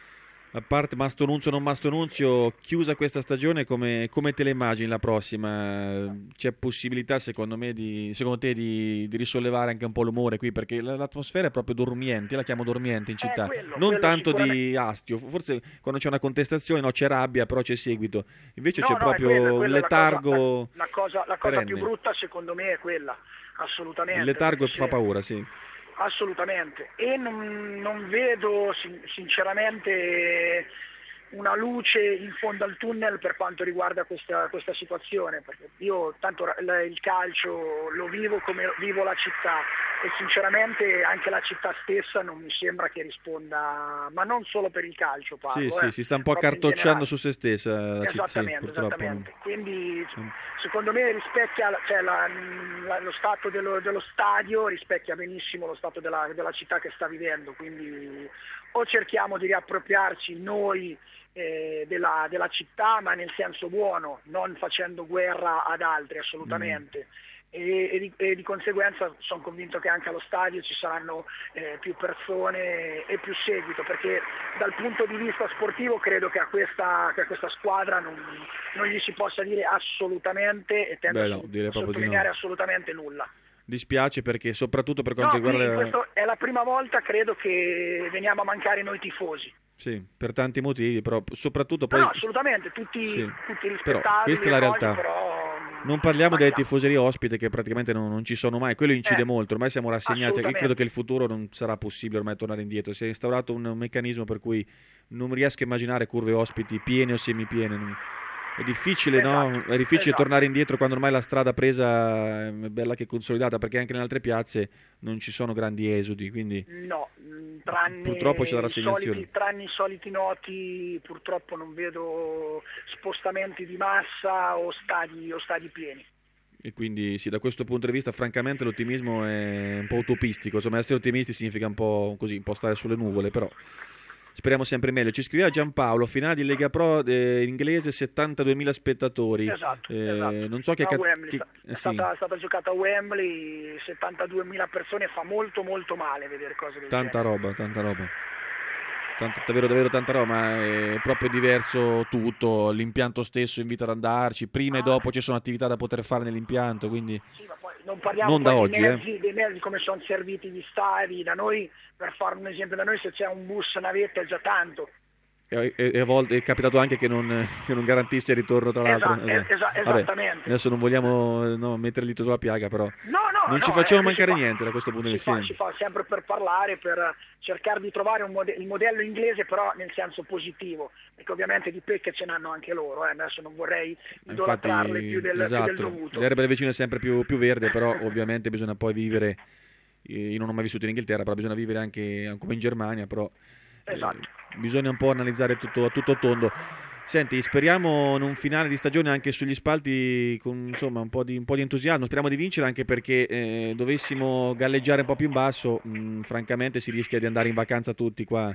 A parte Mastonunzio o non Mastonunzio, chiusa questa stagione, come, come te la immagini la prossima? C'è possibilità secondo me di, secondo te di, di risollevare anche un po' l'umore qui, perché l- l'atmosfera è proprio dormiente, io la chiamo dormiente in città, quello, non quello tanto di sicuramente. astio, forse quando c'è una contestazione no, c'è rabbia, però c'è seguito, invece No, c'è no, è proprio quello, è un quello, la letargo cosa- La, la cosa, la cosa più perenne. brutta secondo me è quella, assolutamente. Il letargo perché fa se- paura, sì. Assolutamente, e non, non vedo sin- sinceramente una luce in fondo al tunnel per quanto riguarda questa, questa situazione, perché io tanto ra- la- il calcio lo vivo come vivo la città, e sinceramente anche la città stessa non mi sembra che risponda, ma non solo per il calcio parlo, Sì, eh, sì, si sta un po' proprio in accartocciando generale. su se stessa la città, sì, Esattamente, purtroppo. esattamente. Quindi secondo me rispecchia, cioè, la- la- lo stato dello, dello stadio rispecchia benissimo lo stato della, della città che sta vivendo, quindi o cerchiamo di riappropriarci noi eh, della, della città, ma nel senso buono, non facendo guerra ad altri assolutamente. E, e, di, e di conseguenza sono convinto che anche allo stadio ci saranno eh, più persone e più seguito, perché dal punto di vista sportivo credo che a questa, che a questa squadra non, non gli si possa dire assolutamente, e tendo Beh, a no, sotto- direi proprio di no. sottolineare assolutamente nulla. Dispiace perché soprattutto per No, quanto quindi riguarda... questo è la prima volta credo che veniamo a mancare noi tifosi. Sì, per tanti motivi, però soprattutto poi... No, assolutamente, tutti, Sì. tutti Però rispettabili, questa è la e realtà. cose, però, Non parliamo delle manchiamo. tifoserie ospite che praticamente non, non ci sono mai, quello incide Eh, molto, ormai siamo rassegnati, io assolutamente. credo che il futuro non sarà possibile ormai tornare indietro, si è instaurato un, un meccanismo per cui non riesco a immaginare curve ospiti piene o semipiene, non- è difficile, no? Esatto, È difficile esatto. tornare indietro quando ormai la strada presa è bella che consolidata, perché anche nelle altre piazze non ci sono grandi esodi, quindi No, mh, tranne Purtroppo c'è la i rassegnazione. soliti- tranne i soliti noti, purtroppo non vedo spostamenti di massa o stadi, o stadi pieni. e quindi sì, da questo punto di vista francamente l'ottimismo è un po' utopistico, insomma essere ottimisti significa un po' così, un po' stare sulle nuvole, però speriamo sempre meglio. Ci scriveva Giampaolo, finale di Lega Pro eh, inglese, settantaduemila spettatori. Esatto, Eh, esatto. non so che, A ca- Wembley, che- sta- eh, è, sì, stata, è stata giocata a Wembley, settantaduemila persone, fa molto molto male vedere cose del tanta genere. roba, tanta roba. Tanta, davvero, davvero tanta roba, ma è proprio diverso tutto, l'impianto stesso invita ad andarci, prima e dopo ci sono attività da poter fare nell'impianto, quindi Sì, ma poi non parliamo Non da poi oggi, dei, eh. mezzi, dei mezzi come sono serviti gli stadi, da noi, per fare un esempio, da noi se c'è un bus navetta è già tanto. e, e- e a volte è capitato anche che non, che non garantisse il ritorno, tra l'altro. Esatto, es- esa- Vabbè, esattamente. adesso non vogliamo eh, no, mettere il dito sulla piaga, però No, no, non no, ci facciamo eh, mancare si fa- niente da questo punto di si fa, vista. si fa sempre per parlare, per cercare di trovare un mode- il modello inglese, però nel senso positivo, perché ovviamente di pecche ce n'hanno anche loro, eh. Adesso non vorrei Infatti, idolatrarle più del, più del esatto, dovuto. l'erba del vicino è sempre più, più verde, però ovviamente bisogna poi vivere, eh, io non ho mai vissuto in Inghilterra, però bisogna vivere anche come in Germania, però eh, Esatto. bisogna un po' analizzare tutto a tutto tondo. Senti, speriamo in un finale di stagione anche sugli spalti con insomma un po' di, un po' di entusiasmo, speriamo di vincere, anche perché eh, dovessimo galleggiare un po' più in basso, mh, francamente si rischia di andare in vacanza tutti qua.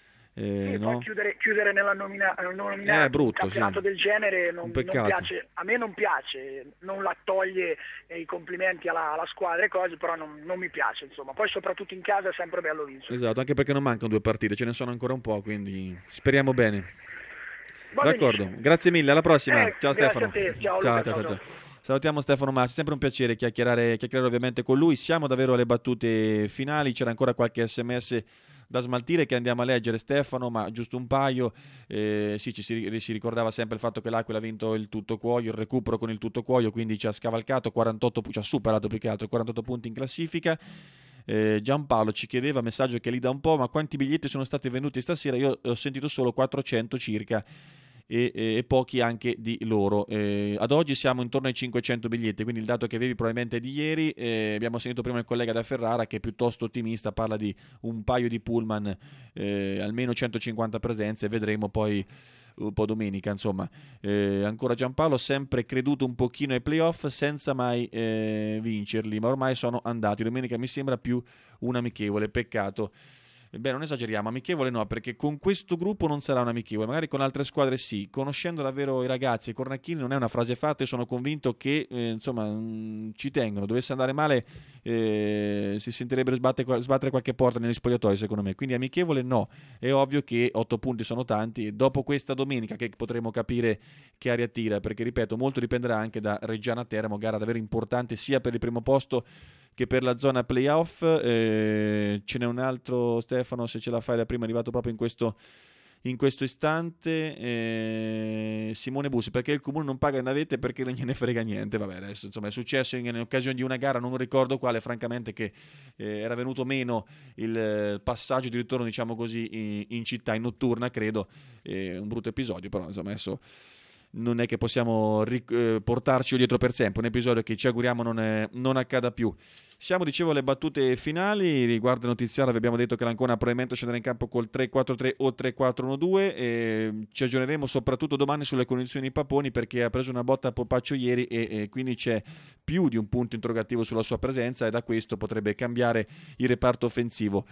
Eh, Sì, no? poi chiudere, chiudere nella nomina, nominata Eh, è brutto, un campionato sì. del genere non, Un non peccato. piace, a me non piace, non la toglie eh, i complimenti alla, alla squadra e cose, però non, non mi piace, insomma. Poi soprattutto in casa è sempre bello vincere. Esatto, anche perché non mancano due partite, ce ne sono ancora un po', quindi speriamo bene. Va D'accordo, benissimo. grazie mille, alla prossima. Eh, ciao grazie Stefano. a te. Ciao, ciao, Luca, ciao, ciao, ciao. ciao. Salutiamo Stefano Massi, sempre un piacere chiacchierare, chiacchierare ovviamente con lui. Siamo davvero alle battute finali, c'era ancora qualche sms da smaltire che andiamo a leggere, Stefano, ma giusto un paio. Eh, sì, ci si, si ricordava sempre il fatto che l'Aquila ha vinto il tutto cuoio, il recupero con il tutto cuoio, quindi ci ha scavalcato quarantotto, ci ha superato più che altro quarantotto punti in classifica. Eh, Giampaolo ci chiedeva, messaggio che lì da un po', ma quanti biglietti sono stati venduti stasera? Io ho sentito solo quattrocento circa. E, e, e pochi anche di loro. Eh, ad oggi siamo intorno ai cinquecento biglietti, quindi il dato che avevi probabilmente è di ieri. Eh, abbiamo sentito prima il collega da Ferrara che è piuttosto ottimista, parla di un paio di pullman, eh, almeno centocinquanta presenze, vedremo poi un po' domenica, insomma. Eh, ancora Giampaolo, sempre creduto un pochino ai playoff senza mai eh, vincerli, ma ormai sono andati. Domenica mi sembra più un amichevole, peccato. Beh, non esageriamo, amichevole no, perché con questo gruppo non sarà un amichevole, magari con altre squadre sì. Conoscendo davvero i ragazzi, i cornacchini non è una frase fatta e sono convinto che eh, insomma mh, ci tengono. Dovesse andare male eh, si sentirebbero sbattere, sbattere qualche porta negli spogliatoi, secondo me. Quindi amichevole no, è ovvio che otto punti sono tanti e dopo questa domenica che potremo capire che aria tira, perché ripeto, molto dipenderà anche da Reggiana Teramo, gara davvero importante sia per il primo posto che per la zona playoff. Eh, ce n'è un altro, Stefano, se ce la fai da prima, è arrivato proprio in questo, in questo istante. Eh, Simone Bussi, perché il comune non paga le navette perché non gliene frega niente. Vabbè, adesso insomma è successo in, in occasione di una gara, non ricordo quale, francamente, che eh, era venuto meno il eh, passaggio di ritorno, diciamo così, in, in città, in notturna, credo. Eh, un brutto episodio, però insomma adesso non è che possiamo ric- eh, portarci dietro per sempre, un episodio che ci auguriamo non, è, non accada più. Siamo, dicevo, alle battute finali. Riguardo il notiziario vi abbiamo detto che l'Ancona probabilmente scenderà in campo col tre quattro tre o tre quattro uno due, e ci aggiorneremo soprattutto domani sulle condizioni di Paponi, perché ha preso una botta a Popaccio ieri e, e quindi c'è più di un punto interrogativo sulla sua presenza, e da questo potrebbe cambiare il reparto offensivo.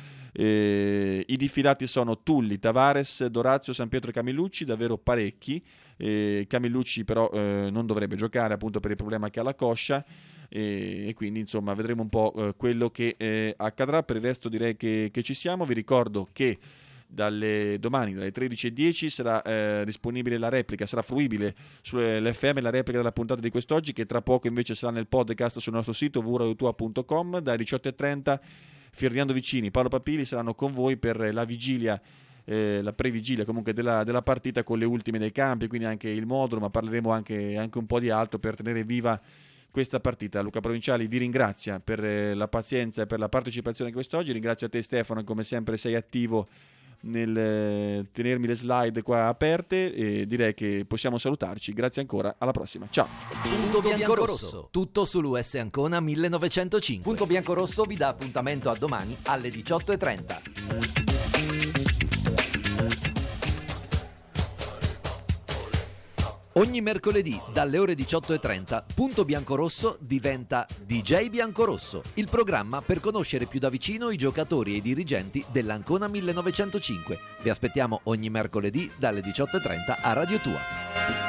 Eh, i diffidati sono Tulli, Tavares, Dorazio, San Pietro e Camillucci, davvero parecchi. Eh, Camillucci però eh, non dovrebbe giocare appunto per il problema che ha alla coscia, e, e quindi insomma vedremo un po' eh, quello che eh, accadrà. Per il resto direi che, che ci siamo. Vi ricordo che dalle domani dalle tredici e dieci sarà eh, disponibile la replica, sarà fruibile sull'F M la replica della puntata di quest'oggi, che tra poco invece sarà nel podcast sul nostro sito w w w punto radio tua punto com. Dalle diciotto e trenta Ferdinando Vicini, Paolo Papili saranno con voi per la vigilia, Eh, la previgilia comunque della, della partita, con le ultime dei campi, quindi anche il modulo, ma parleremo anche, anche un po' di altro per tenere viva questa partita. Luca Provinciali vi ringrazia per eh, la pazienza e per la partecipazione di quest'oggi. Ringrazio a te, Stefano, come sempre sei attivo nel eh, tenermi le slide qua aperte, e direi che possiamo salutarci. Grazie ancora, alla prossima, ciao. Punto Biancorosso, tutto sull'U S Ancona millenovecentocinque. Punto Biancorosso vi dà appuntamento a domani alle diciotto e trenta. Ogni mercoledì dalle ore diciotto e trenta Punto Biancorosso diventa D J Biancorosso, il programma per conoscere più da vicino i giocatori e i dirigenti dell'Ancona millenovecentocinque. Vi aspettiamo ogni mercoledì dalle diciotto e trenta a Radio Tua.